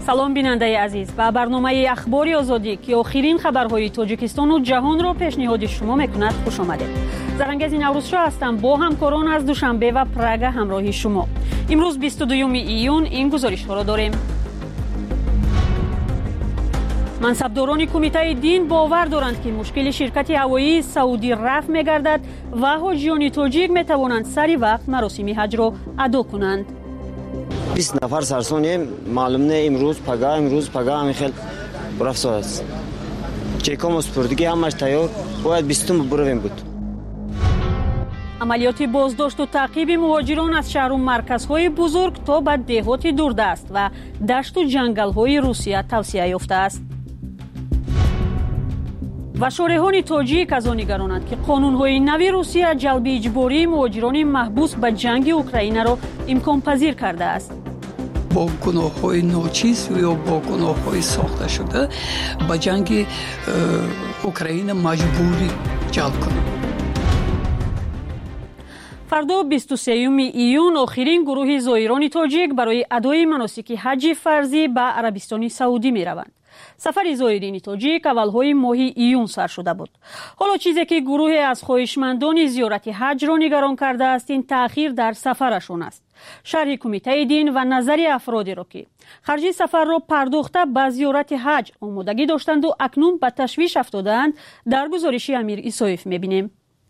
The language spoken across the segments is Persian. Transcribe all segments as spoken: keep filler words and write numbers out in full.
салом бинандаи азиз, ба барномаи ахбори озодӣ ки охирин хабарҳои тоҷикистону ҷаҳонро пешниҳоди шумо мекунад хуш омадед. Зарангези наврӯзшо ҳастам, бо ҳамкорон аз Душанбе ва Прага ҳамроҳи шумо. имрӯз бисту дуюми июн ин гузоришҳоро дорем. мансабдорони кумитаи дин бовар доранд ки мушкили ширкати ҳавоии саудӣ рафъ мегардад ва ҳоҷиёни тоҷик метавонанд сари вақт маросими ҳаҷро адо кунанд. بیست نفر سرسونیم معلوم نه امروز پگاه امروز پگاه همین خیلی برافت است. چیکام و سپردگی همش تیار باید بیستم برویم بود. عملیاتی بازداشت و تعقیب مهاجران از شهر و مرکزهای بزرگ تا به دهات دوردست و دشت و جنگل‌های روسیه توسعه یافته است. و شارحان تاجیک از آن نگرانند که قانون‌های نوی روسیه جلب اجباری مهاجران محبوس به جنگ اوکراین را امکان پذیر کرده است. با گناه‌های ناچیز یا با گناه‌های ساخته شده به جنگ اوکراین مجبوری جلب کنند. فردا بیست و سوم ایون آخرین گروه زائران تاجیک برای ادای مناسک حج فرضی به عربستان سعودی می‌روند. سفر زائرین تاجیک اولهای ماه ایون سر شده بود. حالا چیزی که گروه از خواهشمندان زیارت حج را نگران کرده است این تأخیر در سفرشون است. شرح کمیته دین و نظر افرادی را که خرج سفر را پرداخته به زیارت حج آمادگی داشتند و اکنون به تشویش افتادند در گزارش امیر ایسایف می‌بینیم.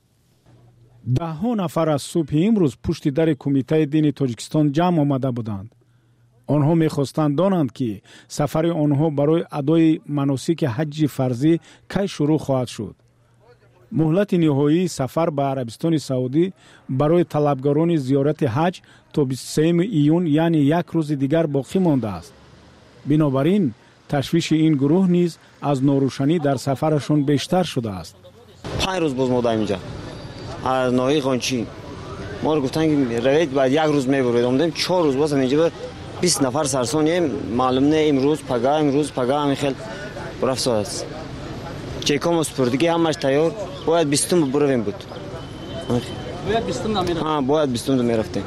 ده ها نفر از صبح امروز پشت در کمیته دین تاجیکستان جمع آمده بودند. آنها می‌خواستند دانند که سفر آنها برای ادای مناسک حج فرضی کی شروع خواهد شد. مهلت نهایی سفر به عربستان سعودی برای طلبگاران زیارت حج تا بیست و سوم ایون یعنی یک روز دیگر باقی مانده است. بنابراین تشویش این گروه نیز از ناروشنی در سفرشان بیشتر شده است. پنج روز باز ماده اینجا از ناحیه قانچی ما رو گفتن که روید بعد یک روز میبرید. اومدیم چهار روز باز اینجا بیست نفر سرسونیم معلوم نه امروز پگاه امروز پگاه همین خیلی برافت است. چیکام و سپردگی همش تیار باید بیستم برویم بود. باید بیستم نمیرفتیم. ها باید بیستم میرفتیم.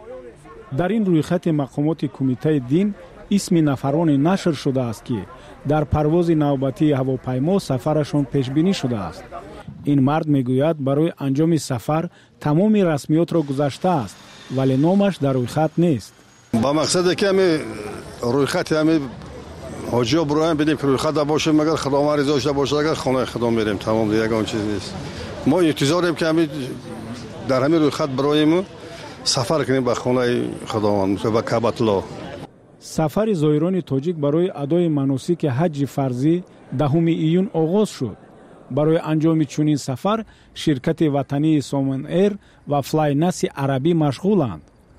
در این رویخط مقامات کمیته دین اسم نفران نشر شده است که در پرواز نوبتی هواپیما سفرشان پیش بینی شده است. این مرد میگوید برای انجام سفر تمام رسمیات را گذشته است ولی نامش در رویخط نیست. با مقصد که همه رویخط همه حاجی ها برایم بدیم که رویخط باشه مگر خدمات رضایت باشه اگر خانه خدام بریم تمام دیگه اون چیز نیست. ما انتظاریم که همه در همه رویخط برایم سفر کنیم به خانه خداوند به کعبه الله. سفر زائران تاجیک برای ادای مناسک حج فرضی دهم ایون آغاز شد. برای انجام چنین سفر شرکت وطنی سومن ایر و فلای نس عربی مشغولند.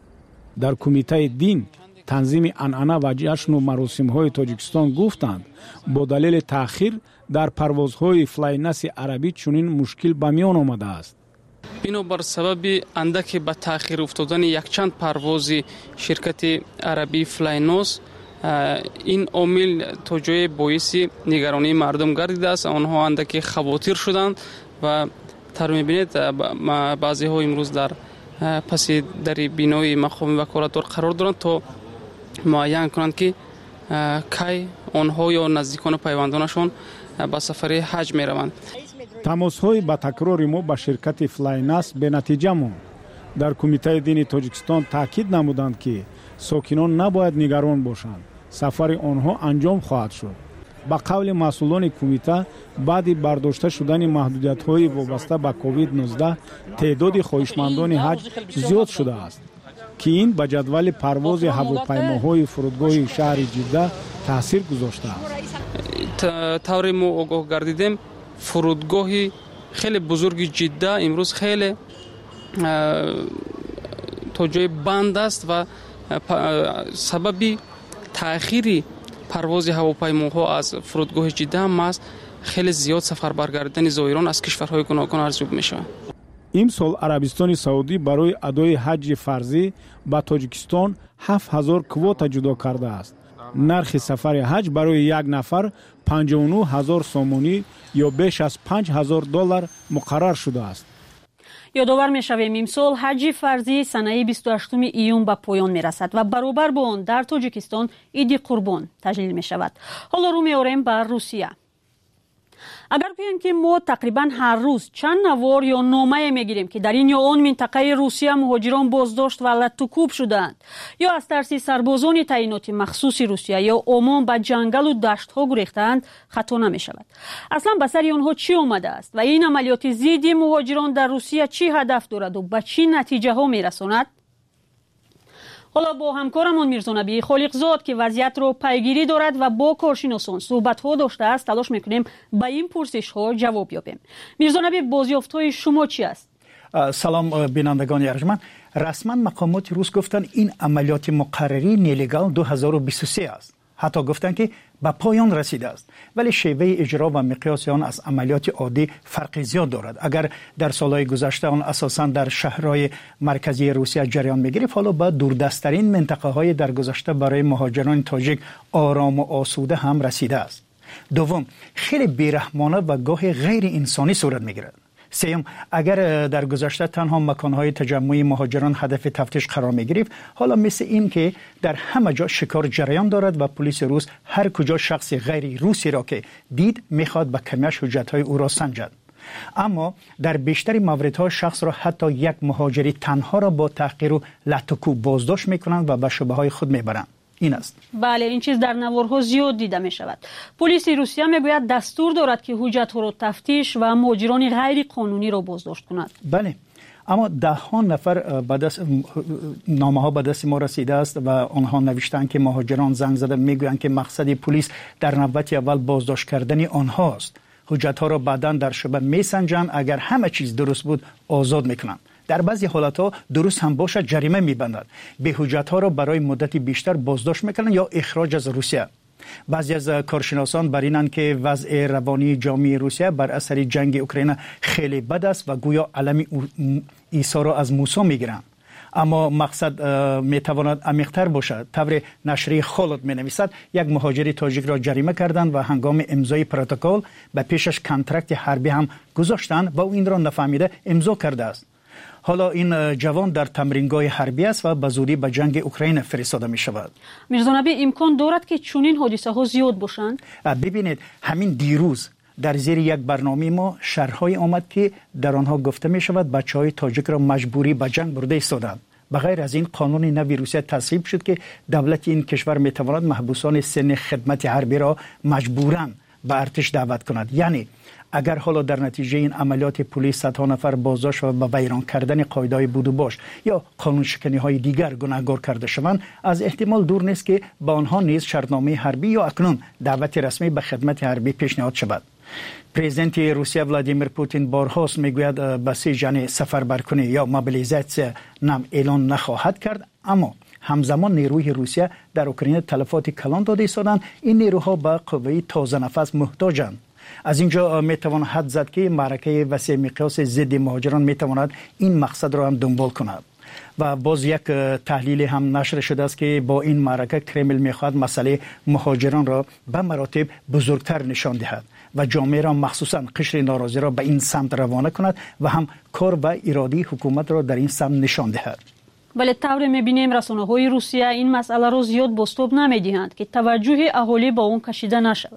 در کمیته دین تنظیم عنعنه و جشن و مراسم‌های تاجیکستان گفتند با دلیل تأخیر در پروازهای فلای نس عربی چنین مشکل به میان آمده است. بنابر سبب اندک به تأخیر افتادن یک چند پرواز شرکت عربی فلاینوس این عامل تا جای باعث نگرانی مردم گردیده است. آنها اندک خواطر شدند و تر می‌بینید بعضی ها امروز در پس در بینای مقام وکالت قرار دارند تا معین کنند که کی آنها یا نزدیکان پیوندانشان به سفر حج می روند. تماس‌های با تکرار ما با شرکت فلایناس به نتیجه ماند. در کمیته دین تاجیکستان تاکید نمودند که ساکنان نباید نگران باشند. سفر آنها انجام خواهد شد. با قول مسئولان کمیته بعد برداشته شدن محدودیت‌های وابسته به کووید نوزده تعداد خواهشمندان حج زیاد شده است که این به جدول پرواز هواپیماهای فرودگاه شهر جده تاثیر گذاشته است. طور ما آگاه گردیدیم فرودگاه خیلی بزرگ جده امروز خیلی تا جای بند است و سببی تأخیری پرواز هواپیماها از فرودگاه جده هم است. خیلی زیاد سفر برگردیدن زائران از کشورهای گوناگون ارزیابی می‌شود. امسال عربستان سعودی برای ادای حج فرضی به تاجیکستان هفت هزار کوتا جدا کرده است. نرخ سفر حج برای یک نفر پنجاه و نه هزار سومونی یا بیش از پنج هزار دلار مقرر شده است. یادآور می‌شویم امسال حج فرضی سنه بیست و هشتم ایون به پایان می‌رسد و برابر با آن در تاجیکستان عید قربان تجلیل می‌شود. حالا رو می‌آوریم بر روسیه. اگر بگوییم که ما تقریبا هر روز چند نوار یا نامه میگیریم که در این یا آن منطقه روسیه مهاجران بازداشت و لطوکوب شدند یا از ترس سربازان تعیینات مخصوص روسیه یا عموم به جنگل و دشت ها گریختند، خطا نمی شود. اصلا به سر آنها چی آمده است و این عملیات ضد مهاجران در روسیه چی هدف دارد و به چی نتیجه ها می رساند؟ حالا با همکارمون میرزا نبی خالقزاد که وضعیت رو پیگیری دارد و با کارشناسان صحبت ها داشته است تلاش میکنیم به این پرسش ها جواب یابیم. میرزا نبی، بازیافت های شما چی است؟ سلام بینندگان ارجمند. رسما مقامات روس گفتن این عملیات مقرری نیلیگال دو هزار و بیست و سه است. حتی گفتن که به پایان رسیده است، ولی شیوه اجرا و مقیاس آن از عملیات عادی فرق زیاد دارد. اگر در سالهای گذشته آن اساساً در شهرهای مرکزی روسیه جریان می‌گرفت، حالا به دوردست‌ترین منطقه‌های در گذشته برای مهاجران تاجیک آرام و آسوده هم رسیده است. دوم، خیلی بیرحمانه و گاه غیر انسانی صورت می‌گیرد. سیوم، اگر در گذشته تنها مکانهای تجمعی مهاجران هدف تفتیش قرار می گرفت، حالا مثل این که در همه جا شکار جریان دارد و پلیس روس هر کجا شخص غیر روسی را که دید میخواد به کمیش حجتهای او را سنجد. اما در بیشتر موردها شخص را حتی یک مهاجری تنها را با تحقیر و لطوکوب بازداشت میکنند و به شبه های خود میبرند. این است. بله، این چیز در نوارها زیاد دیده می شود. پلیس روسیه میگوید دستور دارد که حجت ها را تفتیش و مهاجران غیر قانونی را بازداشت کند. بله، اما ده ها نفر بدست نامه ها به دست ما رسیده است و آنها نوشتند که مهاجران زنگ زده میگویند که مقصد پلیس در نوبت اول بازداشت کردن آنهاست. حجت ها را بعداً در شبه میسنجند، اگر همه چیز درست بود آزاد میکنند. در بعضی حالتها درست هم باشد جریمه میبندند. به حجت ها را برای مدتی بیشتر بازداشت میکنند یا اخراج از روسیه. بعضی از کارشناسان بر اینند که وضع روانی جامعه روسیه بر اثر جنگ اوکراین خیلی بد است و گویا علم عیسی را از موسی میگیرند. اما مقصد میتواند عمیق‌تر باشد. طور نشریه خالد مینویسد یک مهاجر تاجیک را جریمه کردند و هنگام امضای پروتکل به پیشش کنترکت حربی هم گذاشتند و او این را نفهمیده امضا کرده است. حالا این جوان در تمرینگاه حربی است و به زودی به جنگ اوکراین فرستاده می شود. میرزا نبی، امکان دارد که چنین حادثه ها زیاد باشند؟ ببینید، همین دیروز در زیر یک برنامه ما شرح‌های آمد که در آنها گفته می شود بچه‌های تاجیک را مجبوری به جنگ برده ایستادند. بغیر از این قانون نوی روسیه تصویب شد که دولت این کشور می تواند محبوسان سن خدمت حربی را مجبوراً به ارتش دعوت کند. یعنی اگر حالا در نتیجه این عملیات پلیس صدها نفر بازداشت و به ویران کردن قاعده‌های بود و باش یا قانون شکنی های دیگر گناهکار کرده شوند، از احتمال دور نیست که به آنها نیز شرطنامه حربی یا اکنون دعوت رسمی به خدمت حربی پیشنهاد شود. پرزیدنت روسیه ولادیمیر پوتین بارهاست میگوید بسیجان سفربرکنی یا موبیلیزاسیون نام اعلان نخواهد کرد، اما همزمان نیروی روسیه در اوکراین تلفات کلان داده ایستادند. این نیروها به قوه تازه نفس محتاجند. از اینجا میتوان حد زد که معرکه وسیع مقیاس ضد مهاجران میتواند این مقصد را هم دنبال کند. و باز یک تحلیل هم نشر شده است که با این معرکه کرمل میخواهد مسئله مهاجران را به مراتب بزرگتر نشان دهد و جامعه را مخصوصا قشر ناراضی را به این سمت روانه کند و هم کار و اراده حکومت را در این سمت نشان دهد. ولی طور میبینیم رسانه‌های روسیه این مسئله را زیاد بازتاب نمیدهند که توجه اهالی با اون کشیده نشود.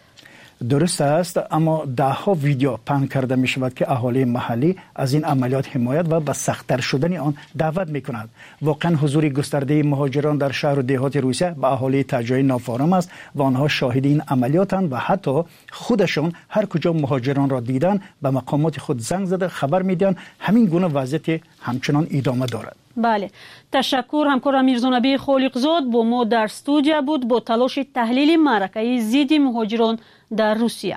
درست است، اما ده ها ویدیو پهن کرده می شود که اهالی محلی از این عملیات حمایت و به سخت‌تر شدن آن دعوت می کند. واقعا حضور گسترده مهاجران در شهر و دهات روسیه به اهالی تجای نافارم است و آنها شاهد این عملیاتند و حتی خودشان هر کجا مهاجران را دیدن به مقامات خود زنگ زده خبر میدن همین گونه وضعیت همچنان ادامه دارد. بله، تشکر. همکارم میرزا نبی خالقزاد با ما در استودیو بود با تلاش تحلیل معرکه ضد مهاجران در روسیه.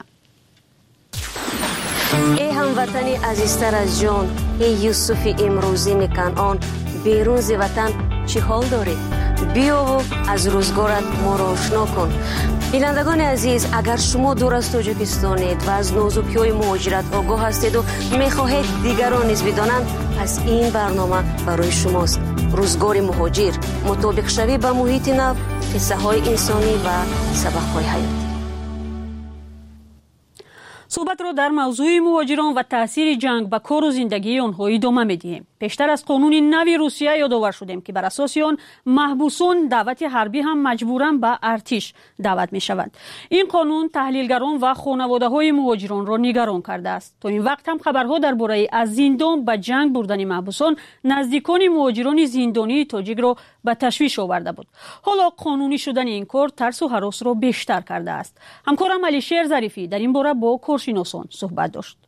ای هموطنی عزیزتر از جان، ای یوسف امروزین کنعان، بیرون ز وطن چه حال داری؟ بیا و از روزگارت ما را آشنا کن. بینندگان عزیز، اگر شما دور از تاجیکستانید و از نازکی‌های مهاجرت آگاه هستید و می‌خواهید دیگران نیز بدانند، پس این برنامه برای شماست. روزگار مهاجر، مطابق شوی به محیط نو، قصه های انسانی و سبق‌های حیاتی. صحبت را در موضوع مهاجران و تاثیر جنگ به کار و زندگی آنها ادامه می‌دهیم. پیشتر از قانون نوی روسیه یادآور شدیم که بر اساس آن محبوسان دعوت حربی هم مجبوراً به ارتش دعوت می‌شوند. این قانون تحلیلگران و خانواده‌های مهاجران را نگران کرده است. تا این وقت هم خبرها درباره از زندان به جنگ بردن محبوسان نزدیکان مهاجران زندانی تاجیک را به تشویش آورده بود. حالا قانونی شدن این کار ترس و هراس را بیشتر کرده است. همکارم علیشیر ظریفی در این باره با کارشناسان صحبت داشت.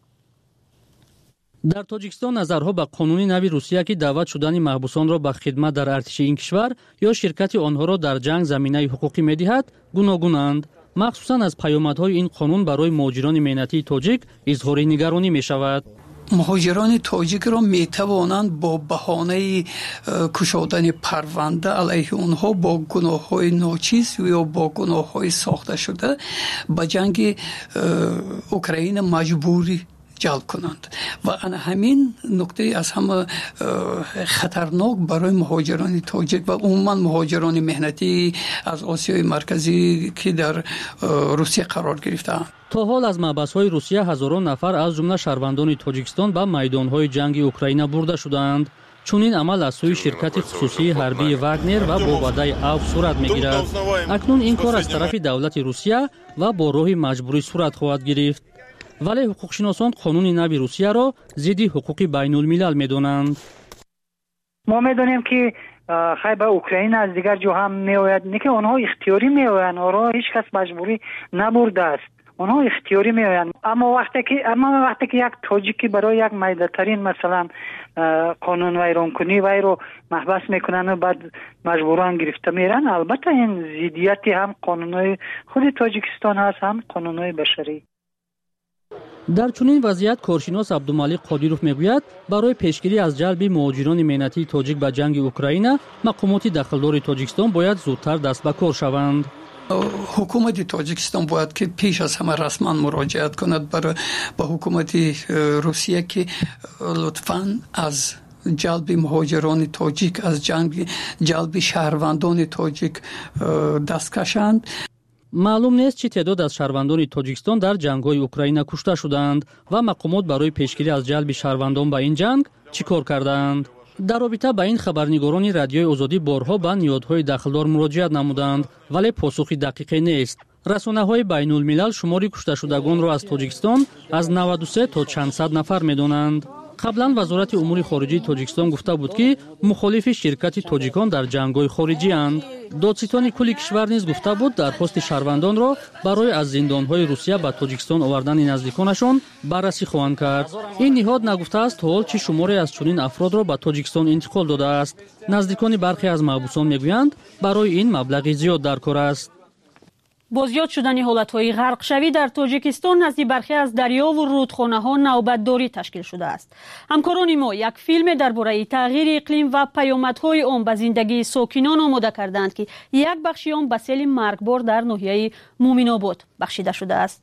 در تاجیکستان نظرها به قانون نوی روسیه که دعوت شدن محبوسان را به خدمت در ارتش این کشور یا شرکت آنها را در جنگ زمینه حقوقی می‌دهد گوناگونند. مخصوصاً از پیامدهای این قانون برای مهاجران مهنتی تاجیک اظهار نگرانی می‌شود. مهاجران تاجیک را می توانند با بهانه کشادن پرونده علیه آنها با گناه‌های ناچیز یا با گناه‌های ساخته شده به جنگ اوکراین مجبوری جلب کنند و همین نکته از همه خطرناک برای مهاجران تاجیک و عموما مهاجران مهنتی از آسیای مرکزی که در روسیه قرار گرفتند. تا حال از محبس‌های روسیه هزاران نفر از جمله شهروندان تاجیکستان به میدان‌های جنگ اوکراین برده شدند. چون این عمل از سوی شرکت خصوصی حربی واگنر و با وعده عفو صورت می‌گیرد. اکنون این کار از طرف دولت روسیه و با راه مجبوری صورت خواهد گرفت. ولی حقوقشناسان قانون نوی روسیه را ضد حقوق بین الملل می‌دانند. ما می‌دانیم که خیلی به اوکراین از دیگر جا هم می‌آید، نه که آنها اختیاری می‌آیند، آنها هیچ کس مجبوری نبرده است. آنها اختیاری می‌آیند. اما وقتی که اما وقتی که یک تاجیکی برای یک میدترین مثلا قانون ویران کنی وی رو محبس میکنن و بعد مجبوران گرفته میرن، البته این ضدیتی هم قانون‌های خود تاجیکستان هست هم قانون‌های بشری. در چنین وضعیت کارشناس عبدالمالک قادیروف میگوید برای پیشگیری از جلب مهاجران مهنتی تاجیک به جنگ اوکراین مقامات دخلدار تاجیکستان باید زودتر دست به کار شوند. حکومت تاجیکستان باید که پیش از همه رسما مراجعت کند برای با حکومت روسیه که لطفاً از جلب مهاجران تاجیک از جنگ جلب شهروندان تاجیک دست کشند. معلوم نیست چه تعداد از شهروندان تاجیکستان در جنگ‌های اوکراین کشته شدند و مقامات برای پیشگیری از جلب شهروندان به این جنگ چیکار کردند. در رابطه با این خبرنگاران رادیوی آزادی بارها به نیازهای داخلدار مراجعت نمودند ولی پاسخی دقیقی نیست. رسانه‌های بین الملل شماری کشته شدگان را از تاجیکستان از نود و سه تا چند صد نفر می‌دانند. قبلا وزارت امور خارجه تاجیکستان گفته بود که مخالف شرکت تاجیکان در جنگ‌های خارجی اند. دادستان کل کشور نیز گفته بود درخواست شهروندان را برای از زندان‌های روسیه به تاجیکستان آوردن نزدیکانشان بررسی خواهند کرد. این نهاد نگفته است حال چه شماری از چنین افراد را به تاجیکستان انتقال داده است. نزدیکان برخی از محبوسان میگویند برای این مبلغ زیاد در کار است. با زیاد شدن حالت‌های غرق شوی در تاجیکستان نزد برخی از دریا و رودخانه‌ها نوبتداری تشکیل شده است. همکاران ما یک فیلم درباره تغییر اقلیم و پیامدهای آن به زندگی ساکنان آماده کردند که یک بخشی آن به سیل مرگبار در ناحیه مومن‌آباد بخشیده شده است.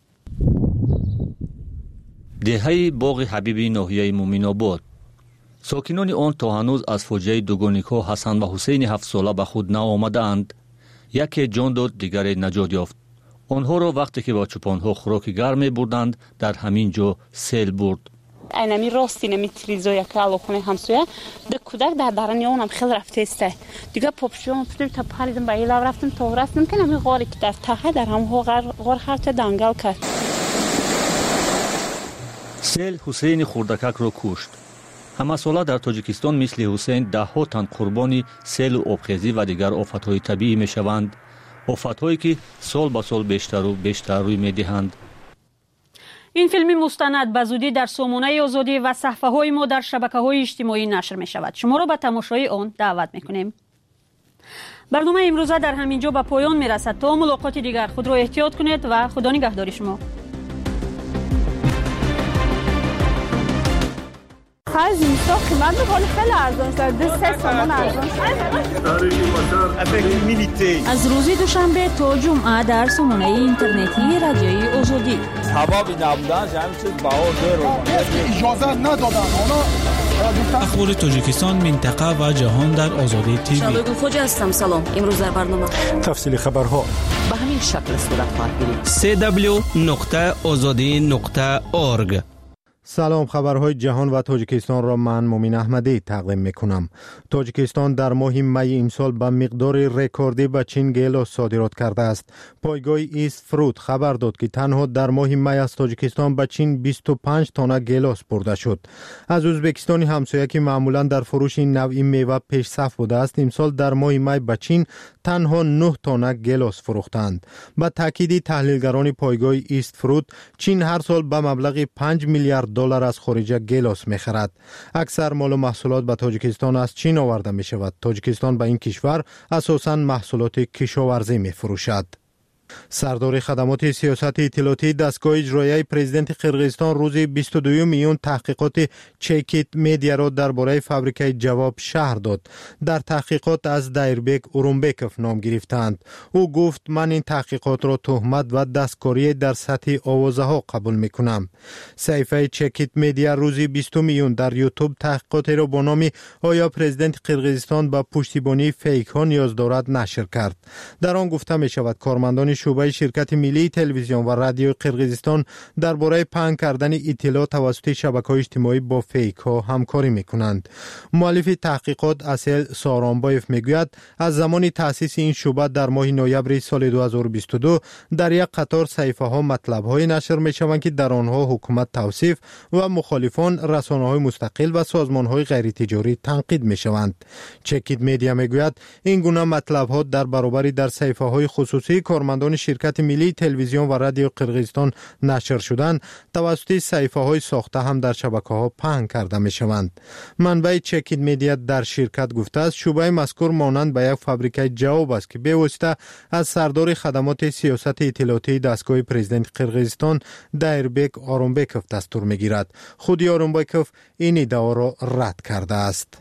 دهه باغ حبیبی ناحیه مومن‌آباد ساکنان آن تا هنوز از فاجعه دوگانی‌ها حسن و حسین هفت ساله به خود نآمدند. یکی جان داد، دیگری نجات یافت. آنها را وقتی که با چوپان‌ها خوراک گرم بردند در همین جا سیل برد. اینمی راستی نمی تریزوی که علاقه همسویه ده کودک در درنی اونم خیلی رفته استه. دیگه پاپشون پشت تا پریدم به ایلا رفتم تا رفتم که نمی غاری که در ته در هم غار غار خرط دنگل کرد. سیل حسین خوردکک را کشت. همه ساله در تاجیکستان مثل حسین ده ها تن قربانی سیل و آبخیزی و دیگر آفت‌های طبیعی می‌شوند. آفت‌هایی که سال به سال بیشتر و بیشتر روی می‌دهند. این فیلم مستند به زودی در سامانه آزادی و صفحه‌های ما در شبکه‌های اجتماعی نشر می‌شود. شما را به تماشای آن دعوت می‌کنیم. برنامه امروزه در همین جا به پایان می‌رسد. تا ملاقات دیگر خود را احتیاط کنید و خدا نگهدار شما. از اینستا قیمت بخوری خیلی ارزان شد. سه سامان ارزان شد. از روز دوشنبه تا جمعه در سامانه اینترنتی رادیوی آزادی. هوا بی نبودن همین چیز بهار داره. اجازه ندادن. اونا اخبار تاجیکستان، منطقه و جهان در آزادی تیوی. شادو خوجا هستم. سلام. امروز در برنامه تفصیل خبرها به همین شکل صورت خواهد گرفت. سی دبلیو نقطه آزادی نقطه اورگ. سلام، خبرهای جهان و تاجیکستان را من مومین احمدی تقدیم میکنم. تاجیکستان در ماه می امسال به مقدار رکوردی به چین گیلاس صادرات کرده است. پایگاه ایست فروت خبر داد که تنها در ماه می از تاجیکستان به چین بیست و پنج تانه گیلاس برده شد. از ازبکستان همسایه که معمولا در فروش این نوع میوه پیش صف بوده است، امسال در ماه می به چین تنها نه تانه گیلاس فروختند. با تاکید تحلیلگران پایگاه ایست فروت، چین هر سال به مبلغ پنج میلیارد دلار از خارج گیلاس می‌خرد. اکثر مال و محصولات به تاجیکستان از چین آورده می‌شود. تاجیکستان به این کشور اساساً محصولات کشاورزی می‌فروشد. سردار خدمات سیاست اطلاعاتی دستگاه اجرایی پرزیدنت قرقیزستان روز بیست و دوم میون تحقیقات چکیت میدیا را درباره فابریکه جواب شهر داد. در تحقیقات از دایربک اورونبکوف نام گرفتند. او گفت من این تحقیقات را تهمت و دستکاری در سطح آوازه ها قبول میکنم. صحیفه چکیت میدیا روز بیست میون در یوتیوب تحقیقات را با نام آیا پرزیدنت قرقیزستان با پشتیبانی فیک ها نیاز دارد نشر کرد. در آن گفته می شود کارمندان شعبه شرکت ملی تلویزیون و رادیو قرقیزستان درباره پنگ کردن اطلاع توسط شبکه‌های اجتماعی با فیک ها همکاری میکنند. مؤلف تحقیقات اصل سارانبایف میگوید از زمان تأسیس این شعبه در ماه نوامبر سال دو هزار و بیست و دو در یک قطار صحیفه ها مطلب های نشر میشوند که در آنها حکومت توصیف و مخالفان رسانه های مستقل و سازمان های غیر تجاری تنقید میشوند. چکیت میدیا میگوید این گونه مطلب ها در برابر در صحیفه های خصوصی کارمندان شرکت ملی تلویزیون و رادیو قرقیزستان نشر شدن توسط صحیفه های ساخته هم در شبکه ها پهن کرده می شوند. منبع چکیت میدیا در شرکت گفته است شعبه مذکور مانند به یک فابریکه جواب است که به واسطه از سردار خدمات سیاست اطلاعاتی دستگاه پرزیدنت قرقیزستان دایربک اورونبکوف دستور می گیرد. خود اورونبکوف این ادعا را رد کرده است.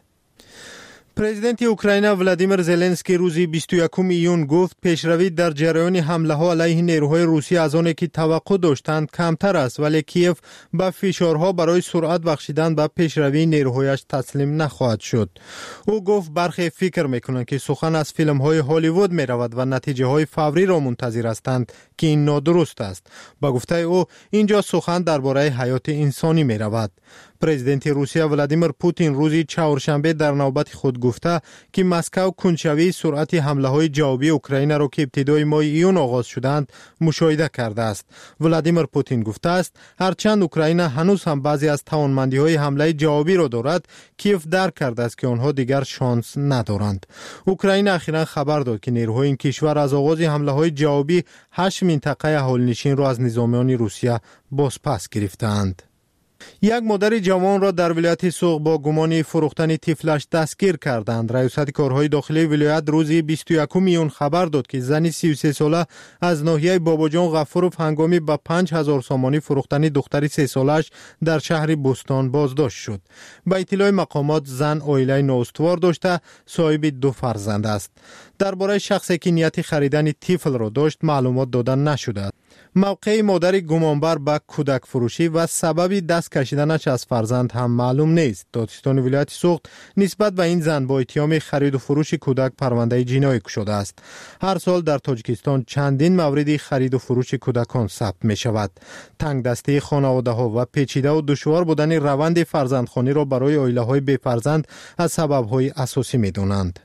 پرزیدنت اوکراین ولادیمیر زلنسکی روز بیست و یکم ایون گفت پیشروی در جریان حمله ها علیه نیروهای روسی از آنی که توقع داشتند کمتر است، ولی کیف با فشارها برای سرعت بخشیدن به پیشروی نیروهایش تسلیم نخواهد شد. او گفت برخی فکر میکنند که سخن از فیلم های هالیوود می رود و نتیجه های فوری را منتظر هستند که این نادرست است. با گفته او اینجا سخن درباره حیات انسانی می رود. پرزیدنت روسیه ولادیمیر پوتین روز چهارشنبه در نوبت خود گفته که مسکو کنجکاوی سرعت حمله های جوابی اوکراین را که ابتدای ماه ایون آغاز شدند مشاهده کرده است. ولادیمیر پوتین گفته است هرچند اوکراین هنوز هم بعضی از توانمندی های حمله جوابی را دارد، کیف درک کرده است که آنها دیگر شانس ندارند. اوکراین اخیراً خبر داد که نیروهای این کشور از آغاز حمله های جوابی هشت منطقه اهالی‌نشین را از نظامیان روسیه بازپس گرفتند. یک مادر جوان را در ولایت سوق با گمان فروختن طفلش دستگیر کردند. ریاست کارهای داخلی ولایت روز بیست و یکم میون خبر داد که زنی سی و سه ساله از ناحیه باباجان غفورов هنگامی با پنج هزار سامانی فروختن دختری سه سالش در شهر بستان بازداشت شد. با اطلاع مقامات زن عائله نااستوار داشته صاحب دو فرزند است. درباره شخصی که نیت خریدن طفل را داشت معلومات داده نشده. موقع مادر گمانبر به کودک فروشی و سبب دست کشیدنش از فرزند هم معلوم نیست. دادستان ولایت سوخت نسبت به این زن با اتهام خرید و فروش کودک پرونده جنایی گشوده است. هر سال در تاجیکستان چندین مورد خرید و فروش کودکان ثبت می شود. تنگ دستی خانواده ها و پیچیده و دشوار بودن روند فرزندخوانی را برای عائله های بی فرزند از سبب های اساسی می دانند.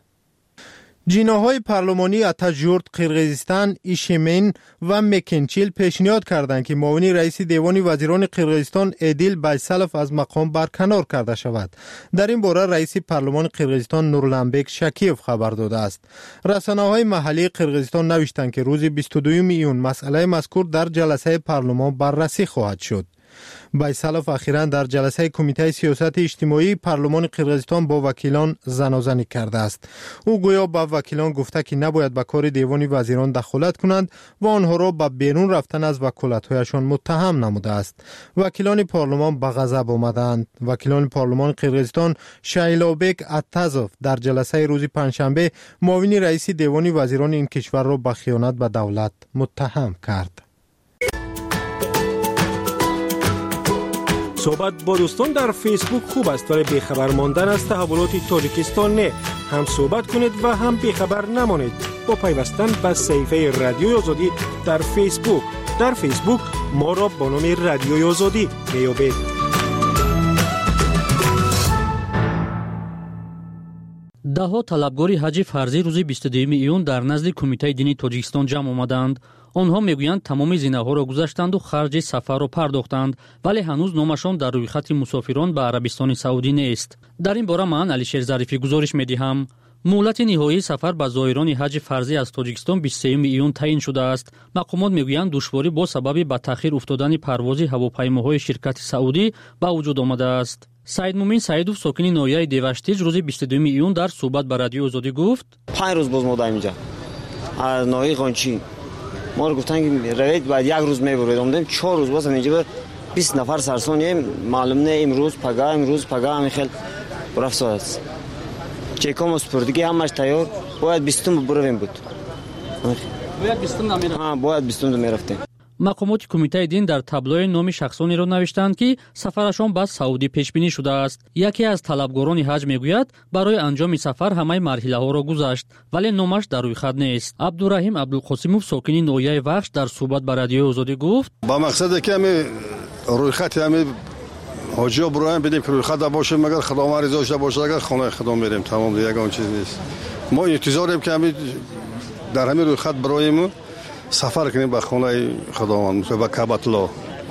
جناهای پارلمانی اتاجورت قرقیزستان ایشمین و مکنچیل پیشنهاد کردند که معاون رئیس دیوان وزیران قرقیزستان ادیل بایسالف از مقام برکنار کرده شود. در این باره رئیس پارلمان قرقیزستان نورلانبک شکیف خبر داده است. رسانه‌های محلی قرقیزستان نوشتند که روز بیست و دوم ایون مسئله مذکور در جلسه پارلمان بررسی خواهد شد. بایسالف اخیراً در جلسه کمیته سیاست اجتماعی پارلمان قرقیزستان با وکیلان زنازنی کرده است. او گویا با وکیلان گفته که نباید به کار دیوان وزیران دخالت کنند و آنها را به بیرون رفتن از وکالت‌هایشان متهم نموده است. وکیلان پارلمان به غضب آمدند. وکیلان پارلمان قرقیزستان شایلابک اتازوف در جلسه روز پنجشنبه معاون رئیس دیوان وزیران این کشور را به خیانت به دولت متهم کرد. صحبت با دوستان در فیسبوک خوب است ولی بیخبر ماندن از تحولات تاجیکستان نه. هم صحبت کنید و هم بیخبر نمانید با پیوستن به صفحه رادیوی آزادی در فیسبوک. در فیسبوک ما را با نام رادیوی آزادی میابید. دهها طلبگاری حج فرضی روز بیست و دوم ایون در نزد کمیته دینی تاجیکستان جمع آمدند. آنها میگویند تمام زینه‌ها را گذاشتند و خرج سفر را پرداختند ولی هنوز نامشان در رویخط مسافران به عربستان سعودی نیست. در این باره من علیشیر ظریفی گزارش می‌دهم. مهلت نهایی سفر به زائران حج فرضی از تاجیکستان بیست و سوم ایون تعیین شده است. مقامات میگویند دشواری با سبب به تأخیر افتادن پرواز هواپیماهای شرکت سعودی به وجود آمده است. سعید مومن سعیدوف ساکن ناحیه دیوشتیج روز بیست و دوم ایون در صحبت با رادیو آزادی گفت: پنج روز باز مودیم اینجا از ناحیه قونچی ما رو گفتن که روید بعد یک روز میبرید. اومدیم چهار روز باز اینجا بیست نفر سرسونیم. معلوم نه امروز پگاه امروز پگاه همین خیلی رفت است. چیکام سپردگی همش تیار باید بیستم برویم بود. باید بیستم نمیرفتیم. ها باید بیستم میرفتیم. مقامات کمیته دین در تابلوی نام شخصانی را نوشتند که سفرشان به سعودی پیش بینی شده است. یکی از طلبگاران حج میگوید برای انجام سفر همه مرحله ها را گذشت ولی نامش در روی خط نیست. عبدالرحیم عبدالقاسموف ساکن ناحیه وخش در صحبت با رادیو آزادی گفت: با مقصد که همه روی خط همه حاجی برایم بدیم که روی خط باشه مگر خدامت رضا داشته باشه اگر خانه خدا میریم تمام دیگه اون چیز نیست. ما انتظاریم که همه در همه روی خط برایم سفر کنیم به خانه خداوند به کعبه الله.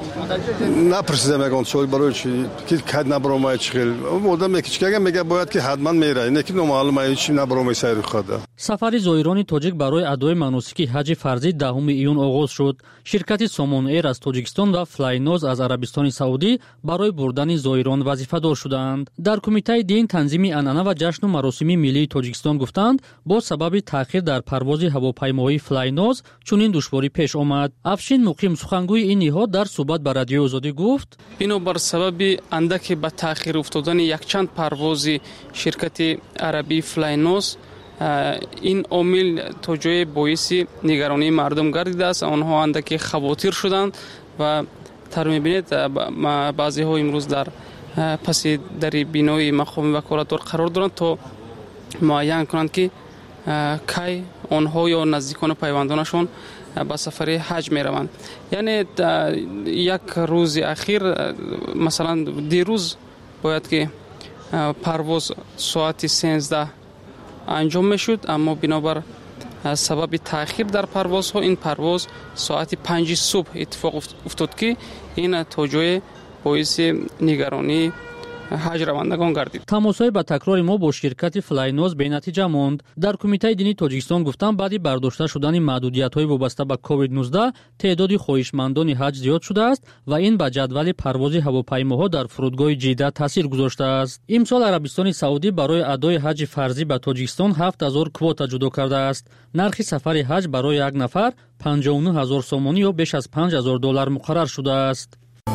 نپرسیدم اگه سوال برای چی که کد نبرم چخیل آدم میگه که میگه باید که حتما میره اینه که نامعلومه چی نبرم سیر خدا. سفر زائران تاجیک برای ادای مناسک حج فرضی دهم ایون آغاز شد. شرکت سامان ایر از تاجیکستان و فلاینوز از عربستان سعودی برای بردن زائران وظیفه دار شدند. در کمیته دین تنظیم عنعنه و جشن و مراسم ملی تاجیکستان گفتند با سبب تأخیر در پرواز هواپیماهای فلاینوز چنین دشواری پیش آمد. افشین مقیم سخنگوی این نهاد در صحبت با رادیو آزادی گفت: اینو بر سبب اندک به تأخیر افتادن یک چند پرواز شرکت عربی فلاینوز این عامل تا جای باعث نگرانی مردم گردیده است. آنها اندک خواطر شدند و تر می‌بینید بعضی ها امروز در پس در بینای مقام وکالت قرار دارند تا معین کنند که کی آنها یا نزدیکان پیوندانشان با سفر حج می روند. یعنی یک روز اخیر مثلا دیروز باید که پرواز ساعت سیزده انجام می شد اما بنابر سبب تأخیر در پرواز ها این پرواز ساعت پنج صبح اتفاق افتاد که این توجه باعث نگرانی حج روندگان گردید. تماس‌های با تکرار ما با شرکت فلاینوز به نتیجه ماند. در کمیته دینی تاجیکستان گفتند بعد برداشته شدن محدودیت‌های وابسته به کووید نوزده تعداد خواهشمندان حج زیاد شده است و این به جدول پرواز هواپیماها در فرودگاه جیده تاثیر گذاشته است. امسال عربستان سعودی برای ادای حج فرضی به تاجیکستان هفت هزار کواتا جدا کرده است. نرخ سفر حج برای یک نفر پنجاه و نه هزار سومانی یا بیش از پنج هزار دلار مقرر شده است.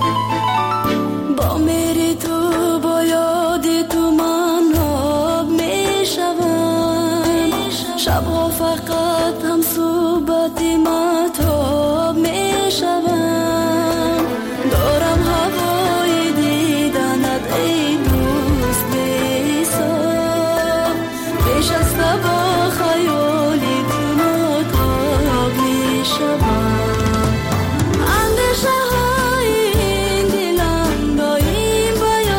شبها فقط هم صحبت مطاب می شوم دارم هوای دیدنت ای دوست بی‌حساب پیش از با خیالی تو ناتاب می شوم اندیشه های این دلم دایم باید